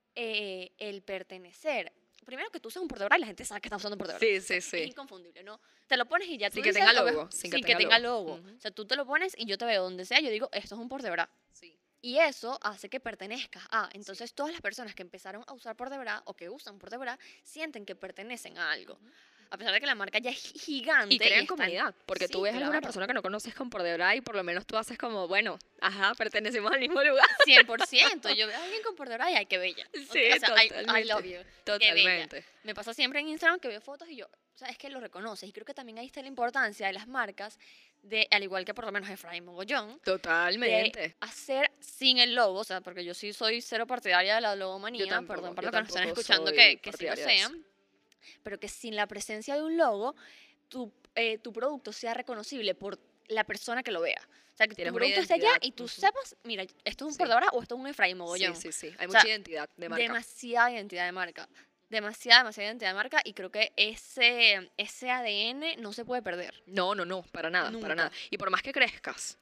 eh, el pertenecer. Primero que tú usas un portador y la gente sabe que estás usando un portador. Sí, O sea, sí, sí. Es inconfundible, ¿no? Te lo pones y ya tú Sin que dices, tenga "Oh, ve- logo, sin que sin que tenga tenga logo". logo. Ujú. O sea, tú te lo pones y yo te veo donde sea, yo digo, esto es un por de verdad. Sí. Y eso hace que pertenezcas a. Entonces, todas las personas que empezaron a usar por de verdad o que usan por de verdad sienten que pertenecen a algo. A pesar de que la marca ya es gigante. Y crean está en- comunidad, porque tú Sí, ves a alguna claro. persona que no conoces con por de verdad y por lo menos tú haces como, bueno, ajá, pertenecemos al mismo lugar. cien por ciento. Yo veo a alguien con por de verdad y ay, qué bella. Sí, o sea, I- I, totalmente. love you. Qué bella. Totalmente. Me pasa siempre en Instagram que veo fotos y yo, o sea, es que lo reconoces. Y creo que también ahí está la importancia de las marcas, de, al igual que por lo menos Efraín Mogollón, Totalmente. de hacer sin el logo, o sea, porque yo sí soy cero partidaria de la logomanía, Yo tampoco, perdón por yo lo que nos están tampoco escuchando soy que, que sí lo partidaria de eso. sean, pero que sin la presencia de un logo, tu, eh, tu producto sea reconocible por la persona que lo vea. O sea, que Tienes tu una producto esté allá identidad, y tú ujú. sepas, mira, esto es un Sí. por de verdad o esto es un Efraín Mogollón. Sí, sí, sí. Hay O mucha sea, identidad de marca. Demasiada identidad de marca. Demasiada, demasiada identidad de marca y creo que ese, ese A D N no se puede perder. No, no, no, para nada, Nunca. para nada. Y por más que crezcas,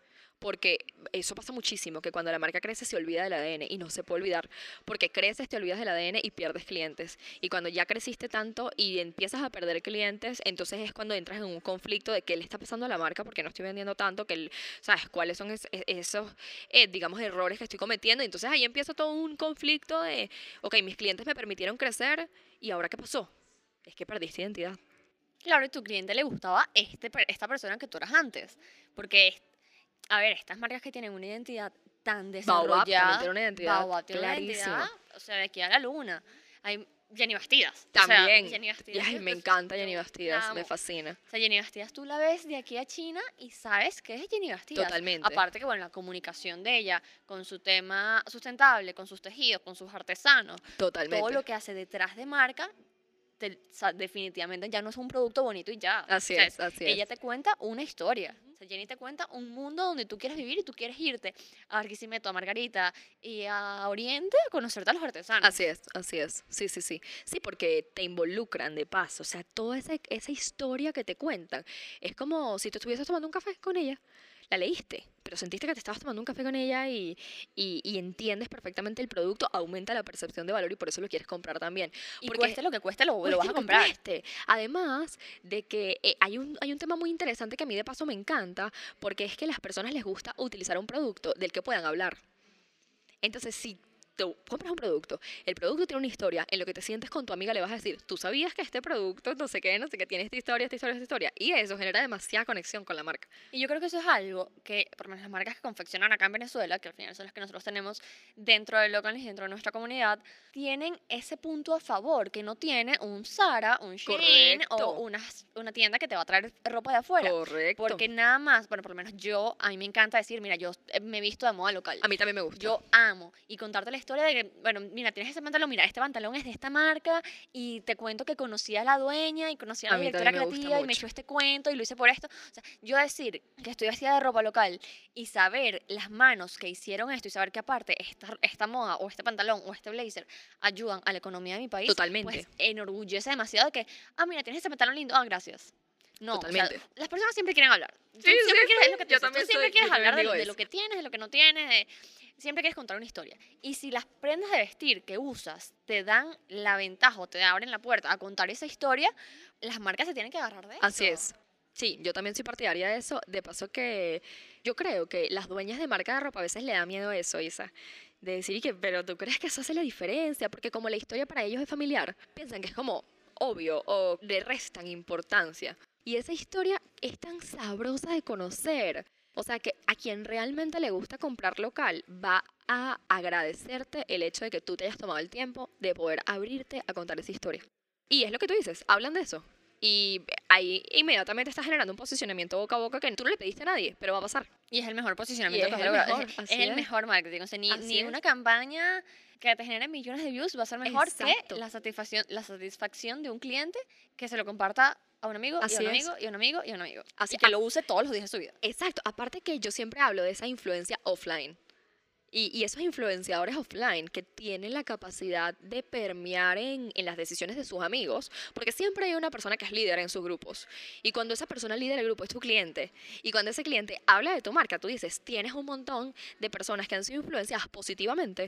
porque eso pasa muchísimo, que cuando la marca crece se olvida del A D N y no se puede olvidar, porque creces, te olvidas del A D N y pierdes clientes. Y cuando ya creciste tanto y empiezas a perder clientes, entonces es cuando entras en un conflicto de qué le está pasando a la marca, porque no estoy vendiendo tanto, que el- ¿sabes? ¿Cuáles son es- es- esos, eh, digamos, errores que estoy cometiendo? Entonces ahí empieza todo un conflicto de, ok, mis clientes me permitieron crecer y ahora ¿qué pasó? Es que perdiste identidad. Claro, y tu cliente le gustaba este, per- esta persona que tú eras antes. Porque, es- a ver, estas marcas que tienen una identidad tan Baobab también tiene desarrollada, una identidad Baobab tiene una identidad, clarísima. o sea, de aquí a la luna. Hay Jenny Bastidas. O sea, También. Jenny Y Bastidas, ay, yo, me pues, encanta Jenny yo Bastidas, la me amo. fascina. O sea, Jenny Bastidas tú la ves de aquí a China y sabes que es Jenny Bastidas. Totalmente. Aparte que, bueno, la comunicación de ella con su tema sustentable, con sus tejidos, con sus artesanos, todo Totalmente. lo que hace detrás de marca, te- o sea, definitivamente ya no es un producto bonito y ya. Así O sea, es, así ella es. te cuenta una historia. O sea, Jenny te cuenta un mundo donde tú quieres vivir y tú quieres irte a Barquisimeto, a Margarita y a Oriente a conocerte a los artesanos. Así es, así es. Sí, sí, sí. Sí, porque te involucran de paso. O sea, toda esa, esa historia que te cuentan. Es como si tú estuvieses tomando un café con ella. La leíste, pero sentiste que te estabas tomando un café con ella y, y, y entiendes perfectamente el producto, aumenta la percepción de valor y por eso lo quieres comprar también. Y Porque cueste lo que cueste, lo, lo cueste vas a lo que comprar. cueste. Además de que eh, hay un, hay un tema muy interesante que a mí de paso me encanta, porque es que a las personas les gusta utilizar un producto del que puedan hablar. Entonces, si tú compras un producto, el producto tiene una historia, en lo que te sientes con tu amiga le vas a decir, tú sabías que este producto, no sé qué, no sé qué, tiene esta historia, esta historia, esta historia. Y eso genera demasiada conexión con la marca. Y yo creo que eso es algo que, por lo menos las marcas que confeccionan acá en Venezuela, que al final son las que nosotros tenemos dentro del local y dentro de nuestra comunidad, tienen ese punto a favor que no tiene un Zara, un Shein o Correcto. una, una tienda que te va a traer ropa de afuera. Correcto. Porque nada más, bueno, por lo menos yo, a mí me encanta decir, mira, yo eh, me he visto de moda local. A mí también me gusta. Yo amo. Y contarte la historia de que, bueno, mira, tienes ese pantalón, mira, este pantalón es de esta marca y te cuento que conocí a la dueña y conocí a la A mí directora también me gusta creativa y me mucho. echó este cuento y lo hice por esto. O sea, yo decir que estoy vestida de ropa local y saber las manos que hicieron esto y saber que aparte esta, esta moda o este pantalón o este blazer ayudan a la economía de mi país, Totalmente. pues enorgullece demasiado de que, ah, mira, tienes este pantalón lindo, ah, gracias. No, o sea, Totalmente. las personas siempre quieren hablar. Tú Sí, siempre sí, quieres, sí. es lo que tú Yo dices, tú también siempre soy- quieres yo también hablar de, digo lo- de eso. lo que tienes, de lo que no tienes, de- siempre quieres contar una historia. Y si las prendas de vestir que usas te dan la ventaja o te abren la puerta a contar esa historia, las marcas se tienen que agarrar de eso. Así es. Sí, yo también soy partidaria de eso. De paso que yo creo que las dueñas de marca de ropa a veces le da miedo eso, Isa. De decir que, pero tú crees que eso hace la diferencia, porque como la historia para ellos es familiar, piensan que es como obvio o le restan importancia. Y esa historia es tan sabrosa de conocer. O sea que a quien realmente le gusta comprar local va a agradecerte el hecho de que tú te hayas tomado el tiempo de poder abrirte a contar esa historia. Y es lo que tú dices, hablan de eso. Y ahí inmediatamente estás generando un posicionamiento boca a boca que tú no le pediste a nadie, pero va a pasar. Y es el mejor posicionamiento Y que es has el logrado. mejor, Es, así es el es. mejor marketing. O sea, ni, Así ni es. una campaña que te genere millones de views va a ser mejor Exacto. que la satisfacción, la satisfacción de un cliente que se lo comparta a un amigo, y a Así un es. amigo, y a un amigo, y a un amigo. Así y que a- lo use todos los días de su vida. Exacto. Aparte que yo siempre hablo de esa influencia offline. Y, y esos influenciadores offline que tienen la capacidad de permear en, en las decisiones de sus amigos, porque siempre hay una persona que es líder en sus grupos. Y cuando esa persona líder del grupo es tu cliente, y cuando ese cliente habla de tu marca, tú dices, tienes un montón de personas que han sido influenciadas positivamente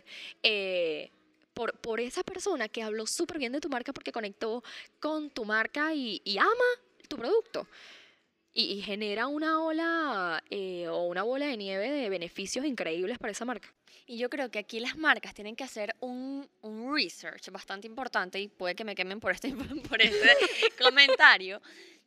eh, por, por esa persona que habló súper bien de tu marca porque conectó con tu marca y, y ama tu producto. Y, y genera una ola eh, o una bola de nieve de beneficios increíbles para esa marca. Y yo creo que aquí las marcas tienen que hacer un, un research bastante importante y puede que me quemen por este, por este comentario,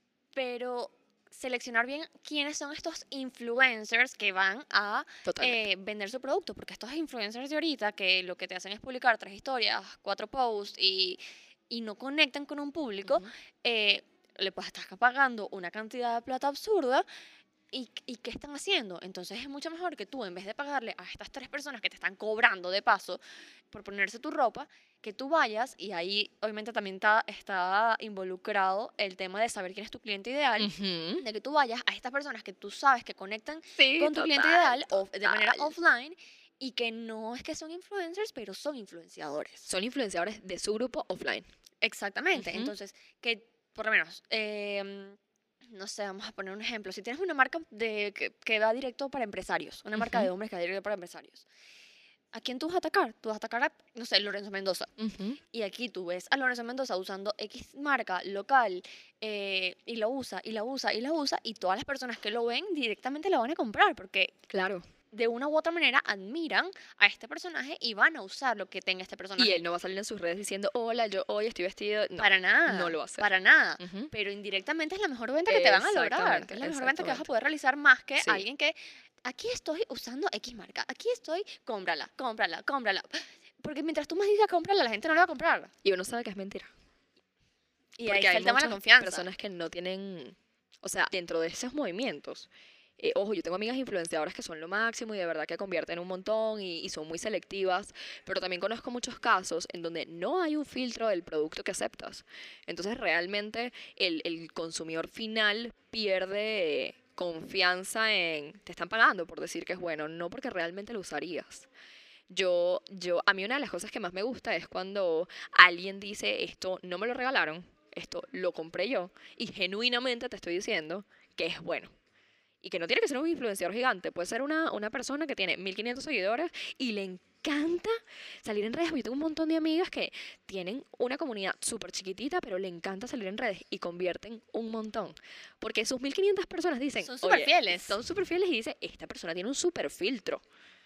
pero seleccionar bien quiénes son estos influencers que van a Totalmente. eh, vender su producto, porque estos influencers de ahorita que lo que te hacen es publicar tres historias, cuatro posts y, y no conectan con un público, Ujú. eh, le puedes estar pagando una cantidad de plata absurda. ¿Y, ¿Y qué están haciendo? Entonces es mucho mejor que tú, en vez de pagarle a estas tres personas que te están cobrando de paso por ponerse tu ropa, que tú vayas, y ahí obviamente también está, está involucrado el tema de saber quién es tu cliente ideal, Ujú. de que tú vayas a estas personas que tú sabes que conectan Sí, con tu cliente total, ideal o de manera total. offline y que no es que son influencers, pero son influenciadores. Son influenciadores de su grupo offline. Exactamente. Ujú. Entonces, que por lo menos, em, no sé, vamos a poner un ejemplo. Si tienes una marca de, que, que va directo para empresarios, una marca de Ujú, hombres que va directo para empresarios, ¿a quién tú vas a atacar? Tú vas a atacar a, no sé, Lorenzo Mendoza. ujú. Y aquí tú ves a Lorenzo Mendoza usando X marca local eh, y lo usa, y la usa, y la usa, y todas las personas que lo ven directamente la van a comprar porque Claro. de una u otra manera admiran a este personaje y van a usar lo que tenga este Y personaje. él no va a salir en sus redes diciendo, hola, yo hoy estoy vestido. No, Para no nada, lo va a hacer. para nada. Ujú. Pero indirectamente es la mejor venta que te van a lograr. Exactamente, Es la mejor venta que vas a exactamente. poder realizar más que Sí. alguien que aquí estoy usando X marca, aquí estoy, cómprala, cómprala, cómprala. Porque mientras tú más digas cómprala, la gente no la va a comprar. Y uno sabe que es mentira. Y ahí Porque está hay el tema de la muchas confianza. personas que no tienen, o sea, dentro de esos movimientos. Eh, ojo, yo tengo amigas influenciadoras que son lo máximo y de verdad que convierten un montón y, y son muy selectivas, pero también conozco muchos casos en donde no hay un filtro del producto que aceptas. Entonces realmente el, el consumidor final pierde confianza en, te están pagando por decir que es bueno, no porque realmente lo usarías. Yo, yo, a mí una de las cosas que más me gusta es cuando alguien dice esto no me lo regalaron, esto lo compré yo y genuinamente te estoy diciendo que es bueno. Y que no tiene que ser un influenciador gigante, puede ser una, una persona que tiene mil quinientos seguidores y le encanta salir en redes. Yo tengo un montón de amigas que tienen una comunidad súper chiquitita, pero le encanta salir en redes y convierten un montón. Porque sus mil quinientas personas dicen, Son súper oye, fieles. son súper fieles y dicen, esta persona tiene un súper filtro.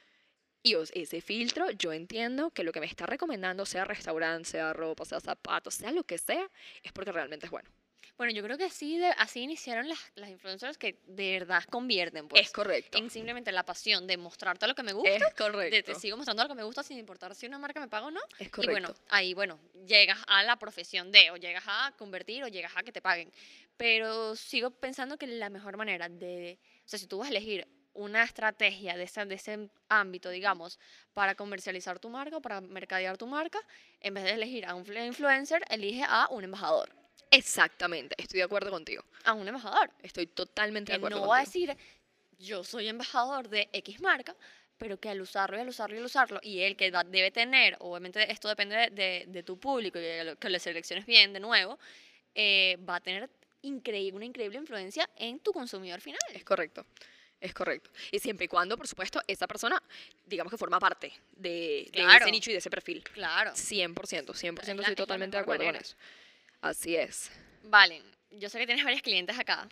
Y os- ese filtro, yo entiendo que lo que me está recomendando, sea restaurante, sea ropa, sea zapatos, sea lo que sea, es porque realmente es bueno. Bueno, yo creo que así, de, así iniciaron las, las influencers que de verdad convierten, Es pues. correcto. En simplemente la pasión de mostrarte lo que me gusta, Es de te correcto. sigo mostrando lo que me gusta sin importar si una marca me paga o no. Es Y bueno, correcto. ahí, bueno, llegas a la profesión de, o llegas a convertir, o llegas a que te paguen. Pero sigo pensando que la mejor manera de, o sea, si tú vas a elegir una estrategia de ese, de ese ámbito, digamos, para comercializar tu marca o para mercadear tu marca, en vez de elegir a un fle- influencer, elige a un embajador. Exactamente, estoy de acuerdo contigo. A un embajador. Estoy totalmente de Que acuerdo no va a contigo. decir, yo soy embajador de X marca, pero que al usarlo y al usarlo y al usarlo, y él que va- debe tener, obviamente esto depende de, de- de tu público y de lo- que le selecciones bien de nuevo, eh, va a tener increíble, una increíble influencia en tu consumidor final. Es correcto. Es correcto. Y siempre y cuando, por supuesto, esa persona, digamos que forma parte de, de ese Claro, nicho y de ese perfil. claro. cien por ciento, cien por Es ciento la, estoy es la totalmente de mejor acuerdo con manera. eso. Así es. Vale, yo sé que tienes varias clientes acá,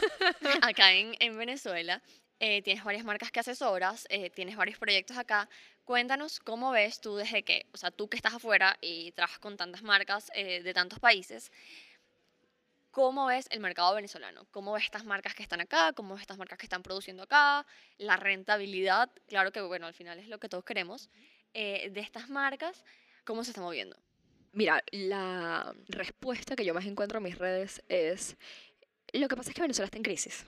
acá en, en Venezuela. Eh, tienes varias marcas que asesoras, eh, tienes varios proyectos acá. Cuéntanos cómo ves tú desde que, o sea, tú que estás afuera y trabajas con tantas marcas eh, de tantos países, ¿cómo ves el mercado venezolano? ¿Cómo ves estas marcas que están acá? ¿Cómo ves estas marcas que están produciendo acá? La rentabilidad, claro que, bueno, al final es lo que todos queremos, eh, de estas marcas, ¿cómo se está moviendo? Mira, la respuesta que yo más encuentro en mis redes es, lo que pasa es que Venezuela está en crisis.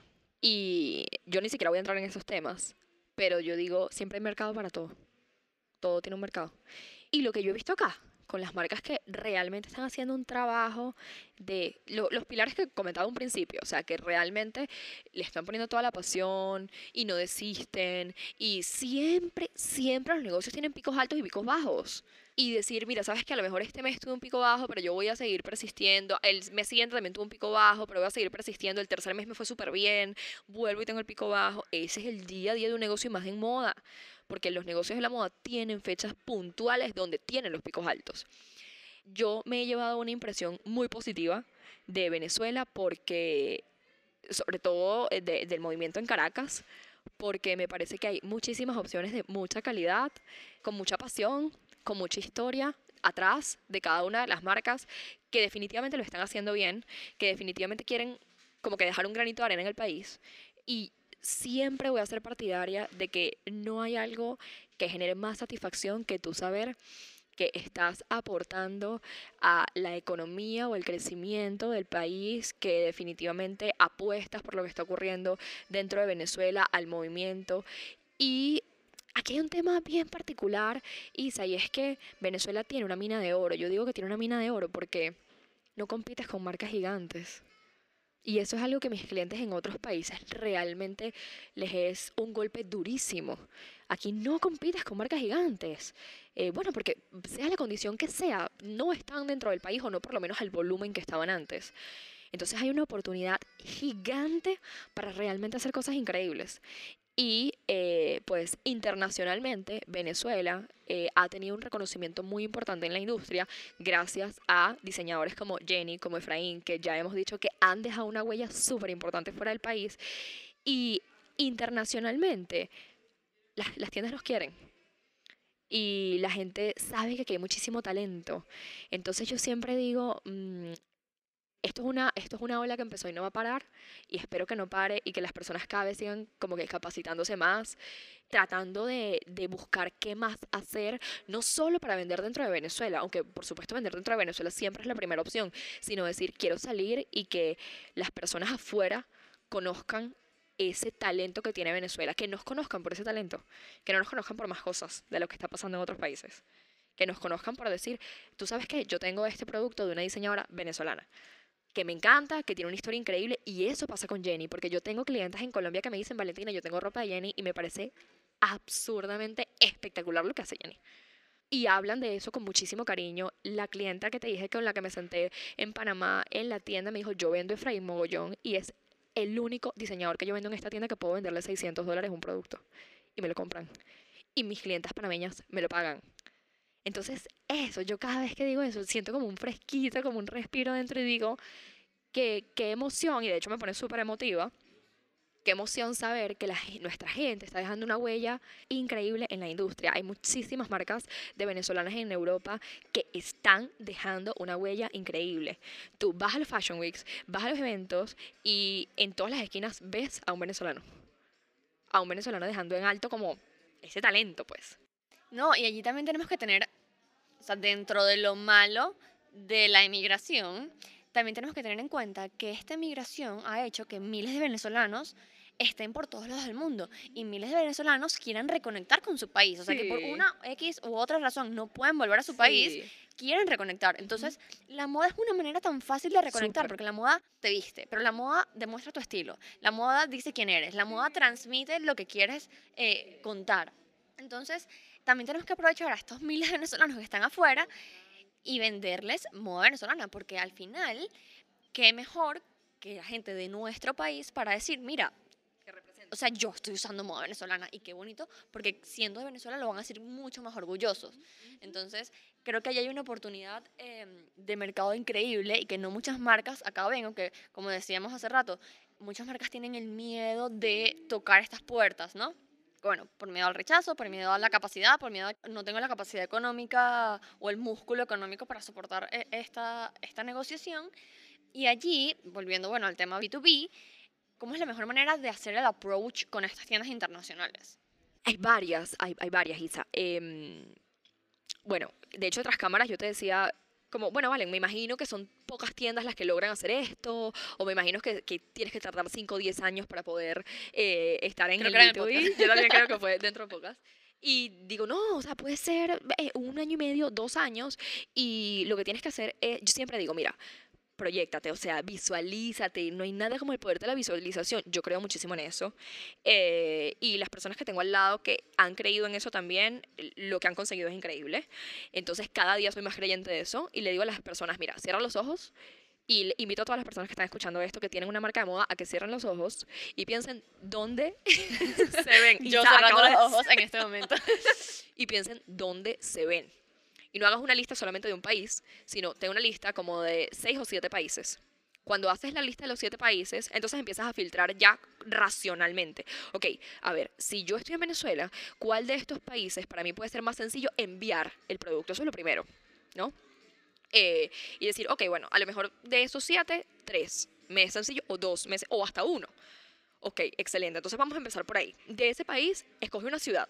Y yo ni siquiera voy a entrar en esos temas, pero yo digo, siempre hay mercado para todo. Todo tiene un mercado. Y lo que yo he visto acá, con las marcas que realmente están haciendo un trabajo de lo- los pilares que comentaba un principio, o sea, que realmente le están poniendo toda la pasión y no desisten. Y siempre, siempre los negocios tienen picos altos y picos bajos. Y decir, mira, sabes que a lo mejor este mes tuve un pico bajo, pero yo voy a seguir persistiendo. El mes siguiente también tuve un pico bajo, pero voy a seguir persistiendo. El tercer mes me fue súper bien, vuelvo y tengo el pico bajo. Ese es el día a día de un negocio y más en moda, porque los negocios de la moda tienen fechas puntuales donde tienen los picos altos. Yo me he llevado una impresión muy positiva de Venezuela porque, sobre todo eh, de- del movimiento en Caracas, porque me parece que hay muchísimas opciones de mucha calidad, con mucha pasión, con mucha historia atrás de cada una de las marcas que definitivamente lo están haciendo bien, que definitivamente quieren como que dejar un granito de arena en el país. Y siempre voy a ser partidaria de que no hay algo que genere más satisfacción que tú saber que estás aportando a la economía o el crecimiento del país, que definitivamente apuestas por lo que está ocurriendo dentro de Venezuela, al movimiento. Y aquí hay un tema bien particular, Isa, y es que Venezuela tiene una mina de oro. Yo digo que tiene una mina de oro porque no compites con marcas gigantes. Y eso es algo que mis clientes en otros países realmente les es un golpe durísimo. Aquí no compites con marcas gigantes. Eh, bueno, porque sea la condición que sea, no están dentro del país o no por lo menos al volumen que estaban antes. Entonces hay una oportunidad gigante para realmente hacer cosas increíbles. Y eh, pues internacionalmente Venezuela eh, ha tenido un reconocimiento muy importante en la industria gracias a diseñadores como Jenny, como Efraín, que ya hemos dicho que han dejado una huella súper importante fuera del país. Y internacionalmente las, las tiendas los quieren. Y la gente sabe que aquí hay muchísimo talento. Entonces yo siempre digo, mm, esto es una, esto es una ola que empezó y no va a parar, y espero que no pare y que las personas cada vez sigan como que capacitándose más, tratando de, de buscar qué más hacer, no solo para vender dentro de Venezuela, aunque por supuesto vender dentro de Venezuela siempre es la primera opción, sino decir, quiero salir y que las personas afuera conozcan ese talento que tiene Venezuela, que nos conozcan por ese talento, que no nos conozcan por más cosas de lo que está pasando en otros países, que nos conozcan por decir, tú sabes que yo tengo este producto de una diseñadora venezolana que me encanta, que tiene una historia increíble, y eso pasa con Jenny, porque yo tengo clientes en Colombia que me dicen, Valentina, yo tengo ropa de Jenny y me parece absurdamente espectacular lo que hace Jenny. Y hablan de eso con muchísimo cariño. La clienta que te dije con la que me senté en Panamá en la tienda me dijo, yo vendo Efraín Mogollón y es el único diseñador que yo vendo en esta tienda que puedo venderle seiscientos dólares un producto. Y me lo compran. Y mis clientas panameñas me lo pagan. Entonces, eso, yo cada vez que digo eso, siento como un fresquito, como un respiro dentro y digo, qué, qué emoción, y de hecho me pone súper emotiva, qué emoción saber que la, nuestra gente está dejando una huella increíble en la industria. Hay muchísimas marcas de venezolanas en Europa que están dejando una huella increíble. Tú vas a los Fashion Weeks, vas a los eventos y en todas las esquinas ves a un venezolano. A un venezolano dejando en alto como ese talento, pues. No, y allí también tenemos que tener, o sea, dentro de lo malo de la emigración, también tenemos que tener en cuenta que esta emigración ha hecho que miles de venezolanos estén por todos lados del mundo y miles de venezolanos quieran reconectar con su país, o sea, que por Sí, una X u otra razón no pueden volver a su país, sí. quieren reconectar. Entonces, la moda es una manera tan fácil de reconectar, Súper. porque la moda te viste, pero la moda demuestra tu estilo, la moda dice quién eres, la moda transmite lo que quieres eh, contar. Entonces, también tenemos que aprovechar a estos miles de venezolanos que están afuera y venderles moda venezolana, porque al final, qué mejor que la gente de nuestro país para decir, mira, Que representa. o sea, yo estoy usando moda venezolana y qué bonito, porque siendo de Venezuela lo van a decir mucho más orgullosos. Entonces, creo que ahí hay una oportunidad eh, de mercado increíble y que no muchas marcas acá ven, aunque como decíamos hace rato, muchas marcas tienen el miedo de tocar estas puertas, ¿no? Bueno, por miedo al rechazo, por miedo a la capacidad, por miedo a que no tengo la capacidad económica o el músculo económico para soportar eh, esta, esta negociación. Y allí, volviendo, bueno, al tema B dos B, ¿cómo es la mejor manera de hacer el approach con estas tiendas internacionales? Hay varias, hay, hay varias, Isa. Em, bueno, de hecho, otras cámaras yo te decía, como, bueno, vale, me imagino que son pocas tiendas las que logran hacer esto, o me imagino que, que tienes que tardar cinco o diez años para poder eh, estar en Creo el que era en el B dos B. podcast. Yo también creo que fue dentro de pocas. Y digo, no, o sea, puede ser eh, un año y medio, dos años, y lo que tienes que hacer es, yo siempre digo, mira, proyéctate, o sea, visualízate, no hay nada como el poder de la visualización, yo creo muchísimo en eso, eh, y las personas que tengo al lado que han creído en eso también, lo que han conseguido es increíble, entonces cada día soy más creyente de eso, y le digo a las personas, mira, cierra los ojos, y le invito a todas las personas que están escuchando esto, que tienen una marca de moda, a que cierren los ojos y piensen dónde se ven. Yo Isa, cerrando acabo los de- ojos en este momento. y piensen dónde se ven. Y no hagas una lista solamente de un país, sino ten una lista como de seis o siete países. Cuando haces la lista de los siete países, entonces empiezas a filtrar ya racionalmente. Ok, a ver, si yo estoy en Venezuela, ¿cuál de estos países para mí puede ser más sencillo enviar el producto? Eso es lo primero, ¿no? Eh, y decir, ok, bueno, a lo mejor de esos siete, tres me es sencillo, o dos meses, o hasta uno. Ok, excelente. Entonces vamos a empezar por ahí. De ese país, escoge una ciudad.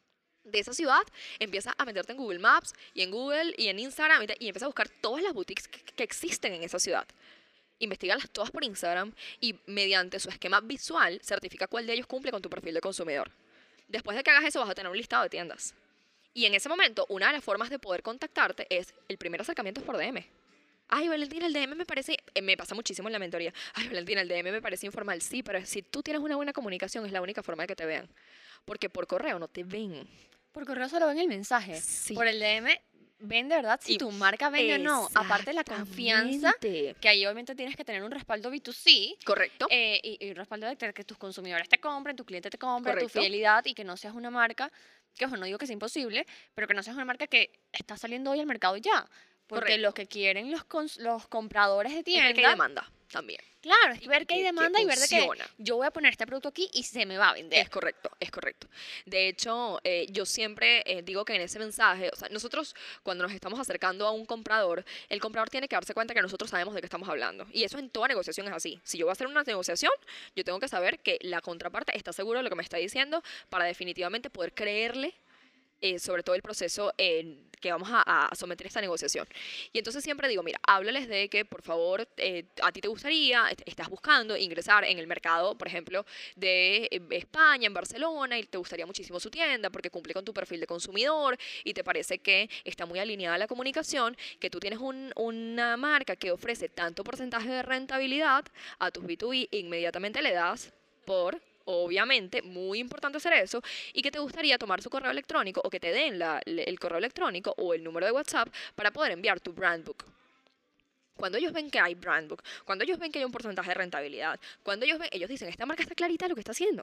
De esa ciudad, empieza a meterte en Google Maps y en Google y en Instagram y, te- y empieza a buscar todas las boutiques que, que existen en esa ciudad. Investígalas todas por Instagram y mediante su esquema visual certifica cuál de ellos cumple con tu perfil de consumidor. Después de que hagas eso vas a tener un listado de tiendas. Y en ese momento, una de las formas de poder contactarte es el primer acercamiento es por D M. Ay, Valentina, el D M me parece, eh, me pasa muchísimo en la mentoría. Ay, Valentina, el D M me parece informal. Sí, pero si tú tienes una buena comunicación es la única forma de que te vean. Porque por correo no te ven. Por correo solo ven el mensaje. Sí. Por el D M ven de verdad si Y tu marca vende o no. Aparte de la confianza, exactamente. que ahí obviamente tienes que tener un respaldo B dos C, Correcto, eh, y, y un respaldo de que que tus consumidores te compren, tu cliente te compre, tu correcto. fidelidad, y que no seas una marca, que ojo, no digo que sea imposible, pero que no seas una marca que está saliendo hoy al mercado ya. Porque lo Correcto. que quieren los, cons- los compradores de Es ver que hay tienda, demanda también. claro, es Y, ver y que hay que, que demanda y ver de que funciona. yo voy a poner este producto aquí y se me va a vender. Es correcto, es correcto. De hecho, eh, yo siempre eh, digo que en ese mensaje, o sea, nosotros cuando nos estamos acercando a un comprador, el comprador tiene que darse cuenta que nosotros sabemos de qué estamos hablando. Y eso en toda negociación es así. Si yo voy a hacer una negociación, yo tengo que saber que la contraparte está seguro de lo que me está diciendo para definitivamente poder creerle, eh, sobre todo el proceso en que vamos a, a someter esta negociación. Y entonces siempre digo, mira, háblales de que por favor eh, a ti te gustaría, est- estás buscando ingresar en el mercado, por ejemplo, de eh, España, en Barcelona, y te gustaría muchísimo su tienda porque cumple con tu perfil de consumidor y te parece que está muy alineada la comunicación, que tú tienes un- una marca que ofrece tanto porcentaje de rentabilidad a tus B dos B, inmediatamente le das por... Obviamente, muy importante hacer eso, y que te gustaría tomar su correo electrónico o que te den la- le- el correo electrónico o el número de WhatsApp para poder enviar tu brand book. Cuando ellos ven que hay brand book, cuando ellos ven que hay un porcentaje de rentabilidad, cuando ellos ven, ellos dicen, esta marca está clarita de lo que está haciendo.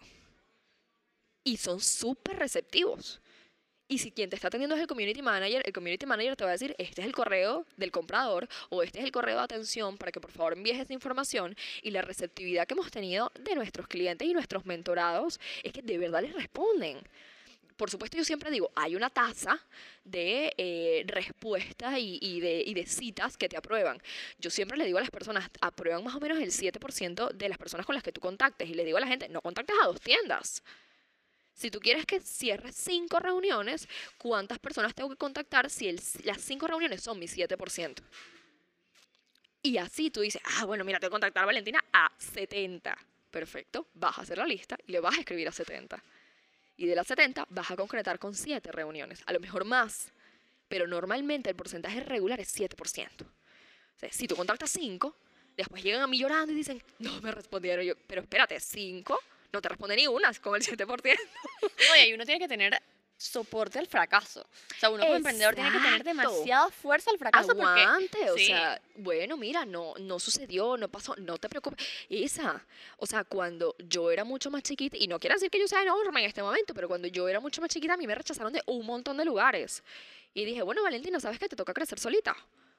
Y son súper receptivos. Y si quien te está atendiendo es el community manager, el community manager te va a decir, este es el correo del comprador o este es el correo de atención para que por favor envíes esta información. Y la receptividad que hemos tenido de nuestros clientes y nuestros mentorados es que de verdad les responden. Por supuesto, yo siempre digo, hay una tasa de eh, respuestas y, y de, y de citas que te aprueban. Yo siempre le digo a las personas, aprueban más o menos el siete por ciento de las personas con las que tú contactes. Y le digo a la gente, no contactes a dos tiendas. Si tú quieres que cierres cinco reuniones, ¿cuántas personas tengo que contactar si el- las cinco reuniones son mi siete por ciento? Y así tú dices, ah, bueno, mira, tengo que contactar a Valentina a setenta. Perfecto, vas a hacer la lista y le vas a escribir a setenta. Y de las setenta vas a concretar con siete reuniones, a lo mejor más. Pero normalmente el porcentaje regular es siete por ciento. O sea, si tú contactas cinco, después llegan a mí llorando y dicen, no me respondieron. Yo, pero espérate, cinco, no te responde ni una, es con el siete por ciento. Oye, y uno tiene que tener soporte al fracaso. O sea, uno como emprendedor tiene que tener Exacto. demasiada fuerza al fracaso Aguante, porque o sí, sea, bueno, mira, no, no sucedió, no pasó, no te preocupes. Isa, o sea, cuando yo era mucho más chiquita, y no quiero decir que yo sea enorme en este momento, pero cuando yo era mucho más chiquita, a mí me rechazaron de un montón de lugares. Y dije, bueno, Valentina, ¿sabes qué? Te toca crecer solita.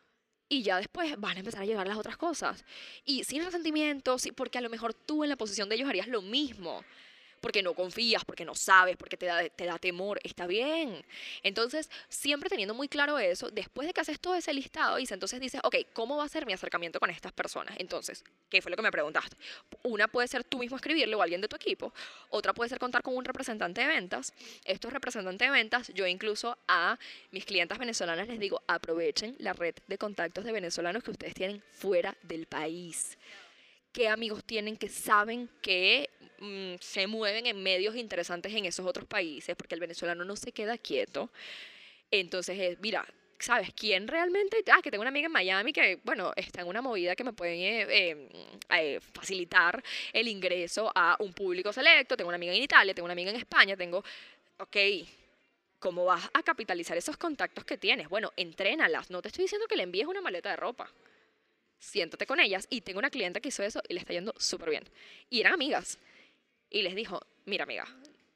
Y ya después van a empezar a llegar las otras cosas. Y sin resentimiento, sí, porque a lo mejor tú en la posición de ellos harías lo mismo. Porque no confías, porque no sabes, porque te da, te da temor, está bien. Entonces, siempre teniendo muy claro eso, después de que haces todo ese listado, y entonces dices, ok, ¿cómo va a ser mi acercamiento con estas personas? Entonces, ¿qué fue lo que me preguntaste? Una puede ser tú mismo escribirle o alguien de tu equipo, otra puede ser contar con un representante de ventas. Estos representantes de ventas, yo incluso a mis clientas venezolanas les digo, aprovechen la red de contactos de venezolanos que ustedes tienen fuera del país. ¿Qué amigos tienen que saben que mm, se mueven en medios interesantes en esos otros países? Porque el venezolano no se queda quieto. Entonces, es, mira, ¿sabes quién realmente? Ah, que tengo una amiga en Miami que, bueno, está en una movida que me pueden eh, eh, eh, facilitar el ingreso a un público selecto. Tengo una amiga en Italia, tengo una amiga en España, tengo, ok, ¿cómo vas a capitalizar esos contactos que tienes? Bueno, entrénalas. No te estoy diciendo que le envíes una maleta de ropa. Siéntate con ellas. Y tengo una clienta que hizo eso y le está yendo súper bien. Y eran amigas. Y les dijo, mira amiga,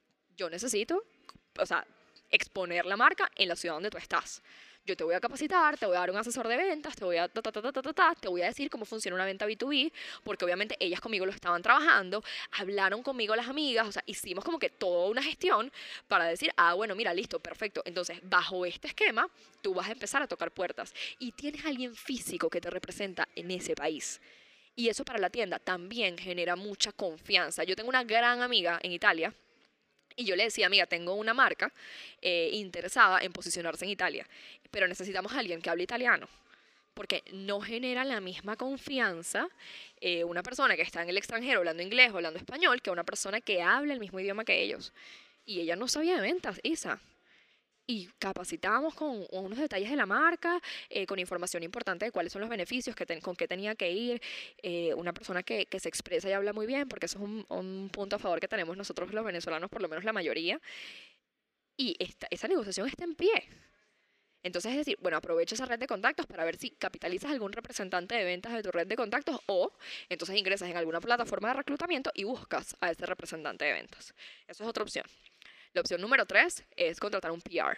yo necesito, o sea, exponer la marca en la ciudad donde tú estás. Yo te voy a capacitar, te voy a dar un asesor de ventas, te voy a, ta, ta, ta, ta, ta, ta, ta, te voy a decir cómo funciona una venta B dos B, porque obviamente ellas conmigo lo estaban trabajando, hablaron conmigo las amigas, o sea, hicimos como que toda una gestión para decir, ah, bueno, mira, listo, perfecto. Entonces, bajo este esquema, tú vas a empezar a tocar puertas y tienes a alguien físico que te representa en ese país. Y eso para la tienda también genera mucha confianza. Yo tengo una gran amiga en Italia y yo le decía, amiga, tengo una marca eh, interesada en posicionarse en Italia, pero necesitamos a alguien que hable italiano, porque no genera la misma confianza eh, una persona que está en el extranjero hablando inglés o hablando español que una persona que habla el mismo idioma que ellos. Y ella no sabía de ventas, Isa. Y capacitamos con unos detalles de la marca, eh, con información importante de cuáles son los beneficios, que ten- con qué tenía que ir, eh, una persona que, que se expresa y habla muy bien, porque eso es un, un punto a favor que tenemos nosotros los venezolanos, por lo menos la mayoría. Y esta, esa negociación está en pie. Entonces, es decir, bueno, aprovecha esa red de contactos para ver si capitalizas algún representante de ventas de tu red de contactos o entonces ingresas en alguna plataforma de reclutamiento y buscas a ese representante de ventas. Eso es otra opción. La opción número tres es contratar un P R.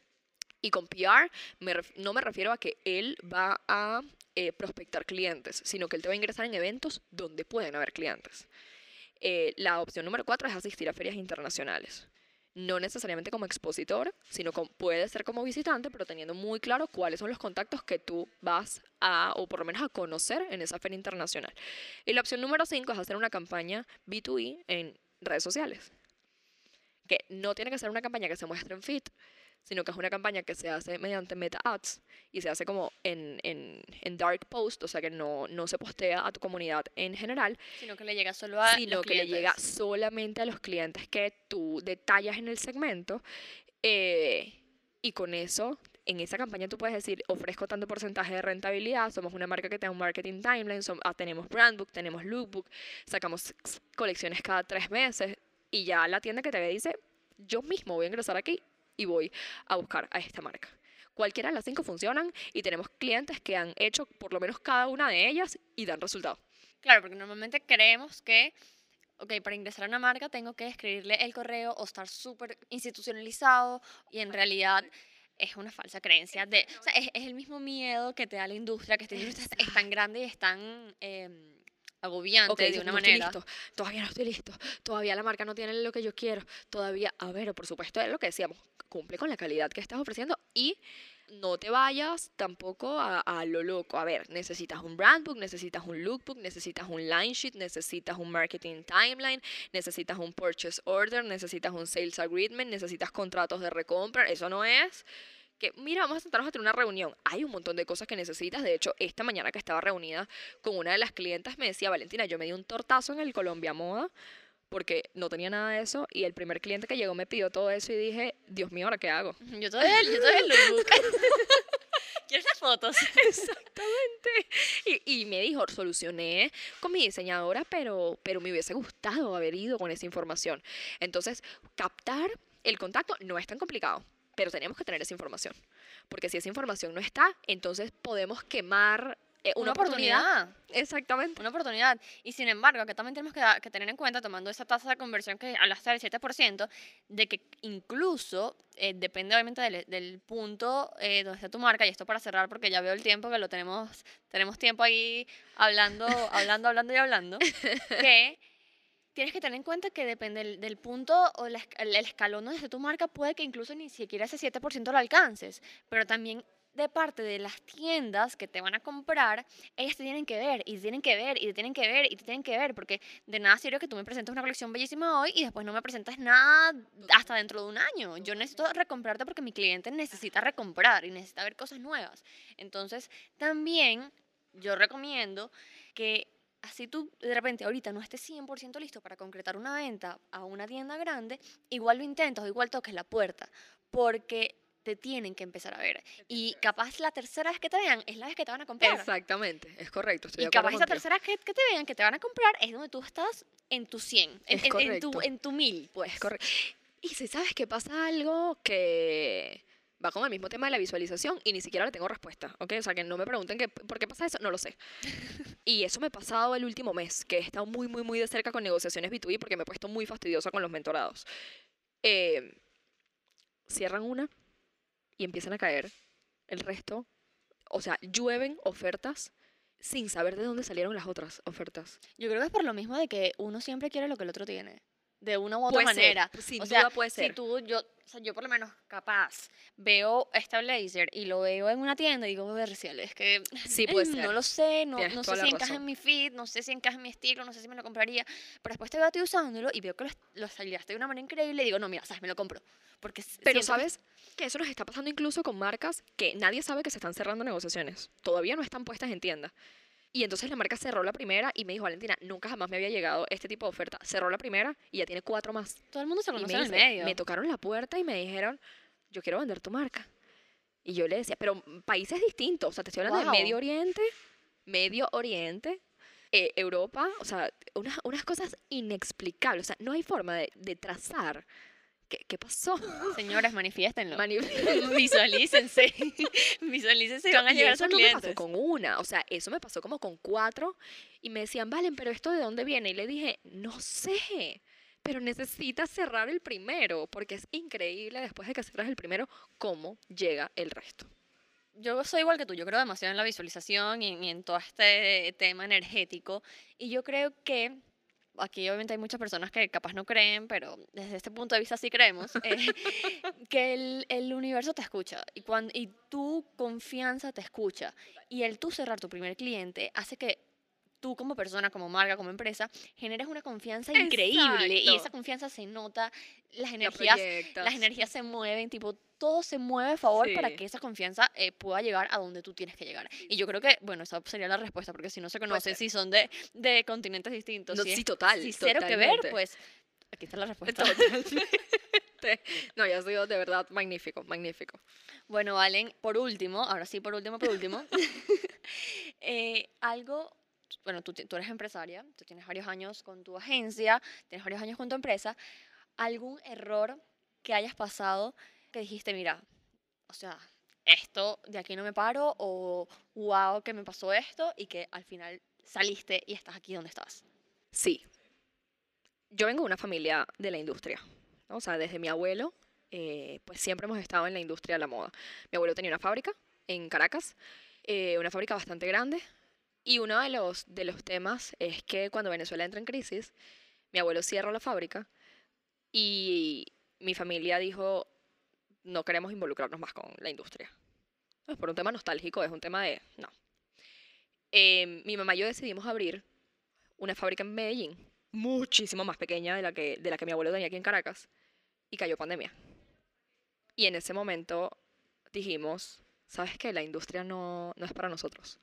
Y con P R me ref- no me refiero a que él va a eh, prospectar clientes, sino que él te va a ingresar en eventos donde pueden haber clientes. Eh, la opción número cuatro es asistir a ferias internacionales. No necesariamente como expositor, sino com- puede ser como visitante, pero teniendo muy claro cuáles son los contactos que tú vas a, o por lo menos a conocer en esa feria internacional. Y la opción número cinco es hacer una campaña B dos B en redes sociales, que no tiene que ser una campaña que se muestre en feed, sino que es una campaña que se hace mediante meta ads y se hace como en, en, en dark post, o sea que no, no se postea a tu comunidad en general, Sino que le llega solo a los sino que le llega clientes. solamente a los clientes que tú detallas en el segmento. eh, y con eso, en esa campaña tú puedes decir, ofrezco tanto porcentaje de rentabilidad, somos una marca que tiene un marketing timeline, som- ah, tenemos brand book, tenemos lookbook, sacamos s- colecciones cada tres meses y ya la tienda que te ve dice, yo mismo voy a ingresar aquí y voy a buscar a esta marca. Cualquiera de las cinco funcionan y tenemos clientes que han hecho por lo menos cada una de ellas y dan resultado. Claro, porque normalmente creemos que, ok, para ingresar a una marca tengo que escribirle el correo o estar súper institucionalizado y en realidad es una falsa creencia de, o sea, es, es el mismo miedo que te da la industria, que esta industria es, es tan grande y es tan em, Ok, agobiante de dices, una no estoy manera. listo, todavía no estoy listo, todavía la marca no tiene lo que yo quiero, todavía, a ver, por supuesto, es lo que decíamos, cumple con la calidad que estás ofreciendo y no te vayas tampoco a, a lo loco. A ver, necesitas un brand book, necesitas un lookbook, necesitas un line sheet, necesitas un marketing timeline, necesitas un purchase order, necesitas un sales agreement, necesitas contratos de recompra. Eso no es que, mira, vamos a sentarnos a tener una reunión. Hay un montón de cosas que necesitas. De hecho, esta mañana que estaba reunida con una de las clientas me decía, Valentina, yo me di un tortazo en el Colombia Moda porque no tenía nada de eso y el primer cliente que llegó me pidió todo eso y dije, Dios mío, ¿ahora qué hago? Yo todavía, yo todavía el lookbook. ¿Quieres las fotos? Exactamente. Y, y me dijo, solucioné con mi diseñadora, pero, pero me hubiese gustado haber ido con esa información. Entonces, captar el contacto no es tan complicado, pero tenemos que tener esa información. Porque si esa información no está, entonces podemos quemar eh, una Una oportunidad. oportunidad. Exactamente. Una oportunidad. Y sin embargo, que también tenemos que, da- que tener en cuenta, tomando esa tasa de conversión que hablaste del siete por ciento, de que incluso, eh, depende obviamente del, del punto eh, donde esté tu marca, y esto para cerrar porque ya veo el tiempo que lo tenemos, tenemos tiempo ahí hablando, hablando, hablando y hablando, que tienes que tener en cuenta que depende del, del punto o la esc- el, el escalón donde esté tu marca, puede que incluso ni siquiera ese siete por ciento lo alcances, pero también de parte de las tiendas que te van a comprar, ellas te tienen que ver, y te tienen que ver, y te tienen que ver, y te tienen que ver, porque de nada sirve que tú me presentes una colección bellísima hoy y después no me presentas nada hasta dentro de un año. Yo necesito recomprarte porque mi cliente necesita recomprar y necesita ver cosas nuevas. Entonces, también yo recomiendo que así tú de repente ahorita no estés cien por ciento listo para concretar una venta a una tienda grande, igual lo intentas o igual toques la puerta, porque te tienen que empezar a ver. Y capaz la tercera vez que te vean es la vez que te van a comprar. Exactamente. Es correcto. Estoy de Y acuerdo capaz esa contigo. tercera vez que, que te vean, que te van a comprar, es donde tú estás en tu cien, en, Es en- en tu, correcto. en tu mil, pues. Es correcto. Y si sabes que pasa algo que va con el mismo tema de la visualización y ni siquiera le tengo respuesta, ¿ok? O sea, que no me pregunten que, por qué pasa eso, no lo sé. Y eso me ha pasado el último mes, que he estado muy, muy, muy de cerca con negociaciones B dos B porque me he puesto muy fastidiosa con los mentorados. Eh, cierran una y empiezan a caer el resto. O sea, llueven ofertas sin saber de dónde salieron las otras ofertas. Yo creo que es por lo mismo de que uno siempre quiere lo que el otro tiene. De una u otra Puede ser, manera. sin O sea, duda puede si ser. tú, yo, o sea, yo por lo menos capaz veo este blazer y lo veo en una tienda y digo, ver si es que Sí, puede mm, ser. no lo sé, no, Tienes no sé toda si la encaja en razón. mi feed, no sé si encaja en mi estilo, no sé si me lo compraría. Pero después te veo a ti usándolo y veo que lo, lo estilaste de una manera increíble y digo, no, mira, sabes, me lo compro. Porque s- Pero siento que- sabes que eso nos está pasando incluso con marcas que nadie sabe que se están cerrando negociaciones. Todavía no están puestas en tienda. Y entonces la marca cerró la primera y me dijo, Valentina, nunca jamás me había llegado este tipo de oferta. Cerró la primera y ya tiene cuatro más. todo el mundo se Y conoce me en el dice, medio. me tocaron la puerta y me dijeron, yo quiero vender tu marca. Y yo le decía, pero mm, países distintos, o sea, te estoy hablando de Wow. Medio Oriente, Medio Oriente, eh, Europa, o sea, unas, unas cosas inexplicables. O sea, no hay forma de, de trazar ¿Qué, qué pasó? Señores, manifiéstenlo. Mani- Visualícense. Visualícense y van a y llegar a eso sus no me pasó clientes. con una, o sea, eso me pasó como con cuatro y me decían, Valen, pero ¿esto de dónde viene? Y le dije, no sé, pero necesitas cerrar el primero, porque es increíble después de que cierras el primero cómo llega el resto. Yo soy igual que tú, yo creo demasiado en la visualización y en, y en todo este tema energético. Y yo creo que, aquí obviamente hay muchas personas que capaz no creen, pero desde este punto de vista sí creemos, eh, que el, el universo te escucha y, cuando, y tu confianza te escucha. Y el tú cerrar tu primer cliente hace que tú como persona, como marca, como empresa, generes una confianza increíble y esa Exacto. confianza se nota, las La energías, las proyectas. energías se mueven, tipo, todo se mueve a favor para Sí, que esa confianza eh, pueda llegar a donde tú tienes que llegar. Y yo creo que, bueno, esa sería la respuesta, porque si no se puede conoce, ser. si son de, de continentes distintos, No, si sí, es total, si cero que ver, totalmente. pues aquí está la respuesta. Totalmente. No, ya ha sido de verdad magnífico, magnífico. Bueno, Valen, por último, ahora sí, por último, por último, eh, algo, bueno, tú, ti- tú eres empresaria, tú tienes varios años con tu agencia, tienes varios años con tu empresa, algún error que hayas pasado que dijiste, mira, o sea, esto de aquí no me paro, o wow, que me pasó esto, y que al final saliste y estás aquí donde estás. Sí, yo vengo de una familia de la industria, ¿no? O sea, desde mi abuelo, eh, pues siempre hemos estado en la industria de la moda. Mi abuelo tenía una fábrica en Caracas, eh, una fábrica bastante grande, y uno de los, de los temas es que cuando Venezuela entra en crisis, mi abuelo cierra la fábrica y mi familia dijo, no queremos involucrarnos más con la industria. No es por un tema nostálgico, es un tema de, no. Eh, mi mamá y yo decidimos abrir una fábrica en Medellín, muchísimo más pequeña de la que, de la que mi abuelo tenía aquí en Caracas, y cayó pandemia. Y en ese momento dijimos, ¿sabes qué? La industria no, no es para nosotros.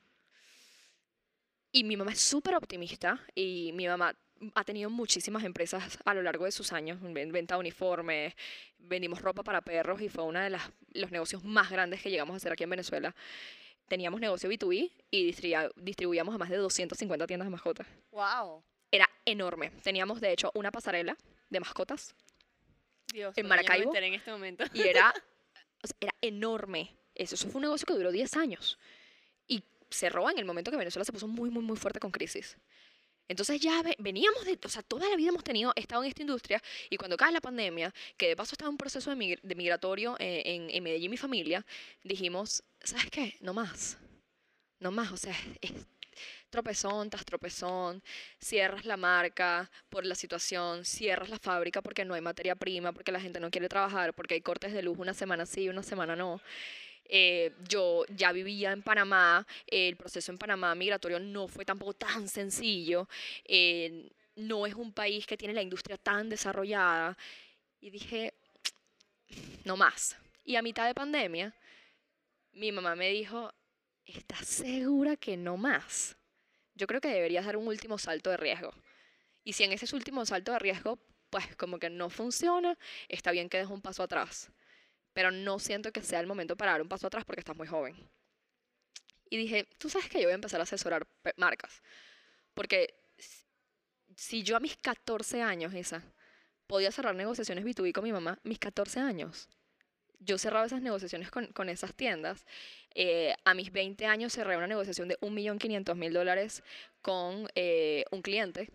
Y mi mamá es súper optimista y mi mamá ha tenido muchísimas empresas a lo largo de sus años, ven- venta de uniformes, vendimos ropa para perros y fue uno de las, los negocios más grandes que llegamos a hacer aquí en Venezuela. Teníamos negocio B dos B y distribuía- distribuíamos a más de doscientas cincuenta tiendas de mascotas. Wow. Era enorme. Teníamos, de hecho, una pasarela de mascotas Dios, en bueno, yo no me Maracaibo enteré en este momento. y era, o sea, era enorme. Eso, eso fue un negocio que duró diez años y cerró en el momento que Venezuela se puso muy, muy, muy fuerte con crisis. Entonces ya ve- veníamos de, o sea, toda la vida hemos tenido, estado en esta industria y cuando cae la pandemia, que de paso estaba en un proceso de, migr- de migratorio eh, en, en Medellín, mi familia, dijimos, ¿sabes qué? No más, no más, o sea, es tropezón tras tropezón, cierras la marca por la situación, cierras la fábrica porque no hay materia prima, porque la gente no quiere trabajar, porque hay cortes de luz una semana sí, una semana no. Eh, yo ya vivía en Panamá, eh, el proceso en Panamá migratorio no fue tampoco tan sencillo, eh, no es un país que tiene la industria tan desarrollada y dije, no más. Y a mitad de pandemia, mi mamá me dijo, ¿estás segura que no más? Yo creo que deberías dar un último salto de riesgo. Y si en ese último salto de riesgo, pues como que no funciona, está bien que des un paso atrás. Pero no siento que sea el momento para dar un paso atrás porque estás muy joven. Y dije, tú sabes que yo voy a empezar a asesorar pe- marcas. Porque s- si yo a mis catorce años, esa, podía cerrar negociaciones B dos B con mi mamá, mis catorce años, yo cerraba esas negociaciones con, con esas tiendas. Eh, a mis veinte años cerré una negociación de un millón quinientos mil dólares con eh, un cliente.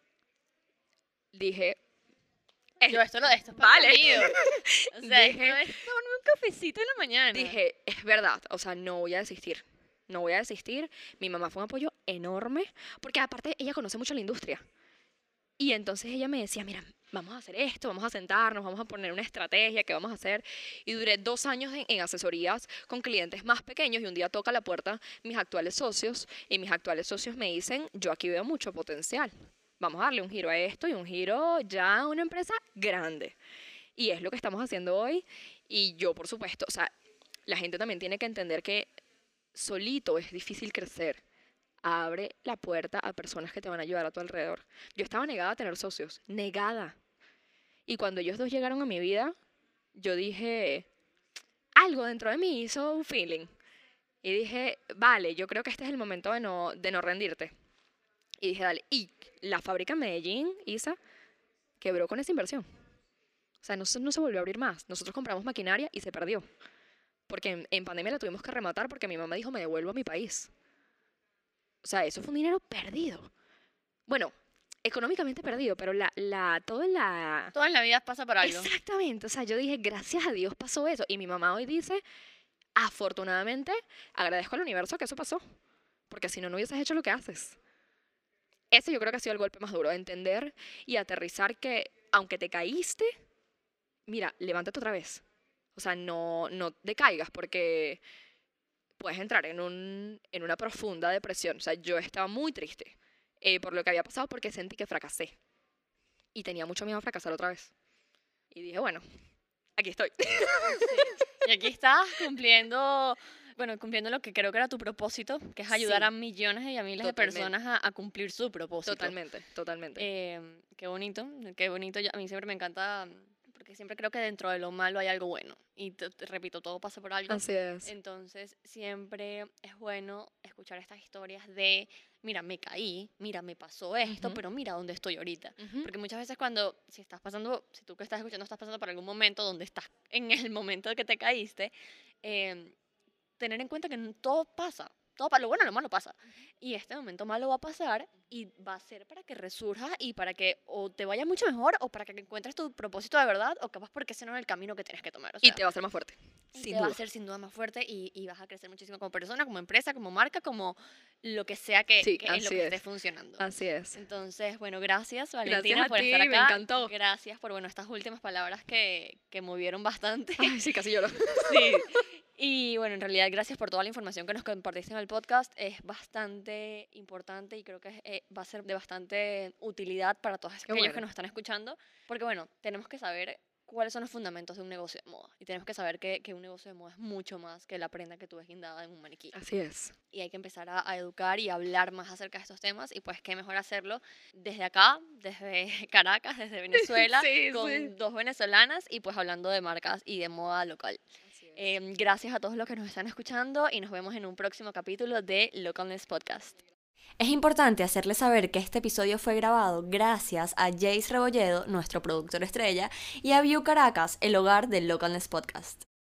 Dije, Yo esto lo esto es pan vale. comido. O sea, esto Dije, es tomarme un cafecito en la mañana. dije, es verdad, o sea, no voy a desistir. No voy a desistir. Mi mamá fue un apoyo enorme, porque aparte ella conoce mucho la industria. Y entonces ella me decía, mira, vamos a hacer esto, vamos a sentarnos, vamos a poner una estrategia, ¿qué vamos a hacer? Y duré dos años en, en asesorías con clientes más pequeños y un día toca la puerta mis actuales socios y mis actuales socios me dicen, yo aquí veo mucho potencial. Vamos a darle un giro a esto y un giro ya a una empresa grande. Y es lo que estamos haciendo hoy. Y yo, por supuesto, o sea, la gente también tiene que entender que solito es difícil crecer. Abre la puerta a personas que te van a ayudar a tu alrededor. Yo estaba negada a tener socios, negada. Y cuando ellos dos llegaron a mi vida, yo dije, algo dentro de mí hizo un feeling. Y dije, vale, yo creo que este es el momento de no, de no rendirte. Y dije, dale. Y la fábrica en Medellín, Isa, quebró con esa inversión. O sea, no, se- no se volvió a abrir más. Nosotros compramos maquinaria y se perdió. Porque en, en pandemia la tuvimos que rematar porque mi mamá dijo, me devuelvo a mi país. O sea, eso fue un dinero perdido. Bueno, económicamente perdido, pero la, la, toda la... Todo en la vida pasa por algo. Exactamente, o sea, yo dije, gracias a Dios pasó eso. Y mi mamá hoy dice, afortunadamente, agradezco al universo que eso pasó. Porque si no, no hubieses hecho lo que haces. Ese yo creo que ha sido el golpe más duro, entender y aterrizar que aunque te caíste, mira, levántate otra vez. O sea, no, no decaigas porque puedes entrar en, un, en una profunda depresión. O sea, yo estaba muy triste eh, por lo que había pasado porque sentí que fracasé. Y tenía mucho miedo a fracasar otra vez. Y dije, bueno, aquí estoy. Y aquí estás cumpliendo, bueno, cumpliendo lo que creo que era tu propósito, que es ayudar Sí, a millones y a miles de totalmente. personas a, a cumplir su propósito. Totalmente, totalmente. Eh, qué bonito, qué bonito. Yo- a mí siempre me encanta, porque siempre creo que dentro de lo malo hay algo bueno. Y te, te repito, todo pasa por algo. Así es. Entonces, siempre es bueno escuchar estas historias de, mira, me caí, mira, me pasó esto, Ujú. pero mira dónde estoy ahorita. Ujú. Porque muchas veces cuando, si estás pasando, si tú que estás escuchando estás pasando por algún momento donde estás en el momento de que te caíste, eh, tener en cuenta que n- todo pasa. Todo, pa- lo bueno y lo malo pasa. Y este momento malo va a pasar y va a ser para que resurjas y para que o te vaya mucho mejor o para que encuentres tu propósito de verdad o capaz porque ese no es el camino que tienes que tomar. O Y sea, te va a hacer más fuerte, y sin te va a duda. hacer sin duda más fuerte y, y vas a crecer muchísimo como persona, como empresa, como marca, como lo que sea que, Sí, que en lo así que esté es. funcionando. Así es. Entonces, bueno, gracias Gracias Valentina a por ti, estar me acá. encantó. Gracias por, bueno, estas últimas palabras que, que movieron bastante. Ay, sí, casi lloro. Sí. Y bueno, en realidad gracias por toda la información que nos compartiste en el podcast. Es bastante importante y creo que es, eh, va a ser de bastante utilidad para todos Qué aquellos que bueno. nos están escuchando. Porque bueno, tenemos que saber cuáles son los fundamentos de un negocio de moda. Y tenemos que saber que, que un negocio de moda es mucho más que la prenda que tú ves guindada en un maniquí. Así es. Y hay que empezar a, a educar y a hablar más acerca de estos temas. Y pues qué mejor hacerlo desde acá, desde Caracas, desde Venezuela, Sí, con sí. dos venezolanas y pues hablando de marcas y de moda local. Así es. Em, gracias a todos los que nos están escuchando y nos vemos en un próximo capítulo de Localness Podcast. Es importante hacerles saber que este episodio fue grabado gracias a Jace Rebolledo, nuestro productor estrella, y a View Caracas, el hogar del Localness Podcast.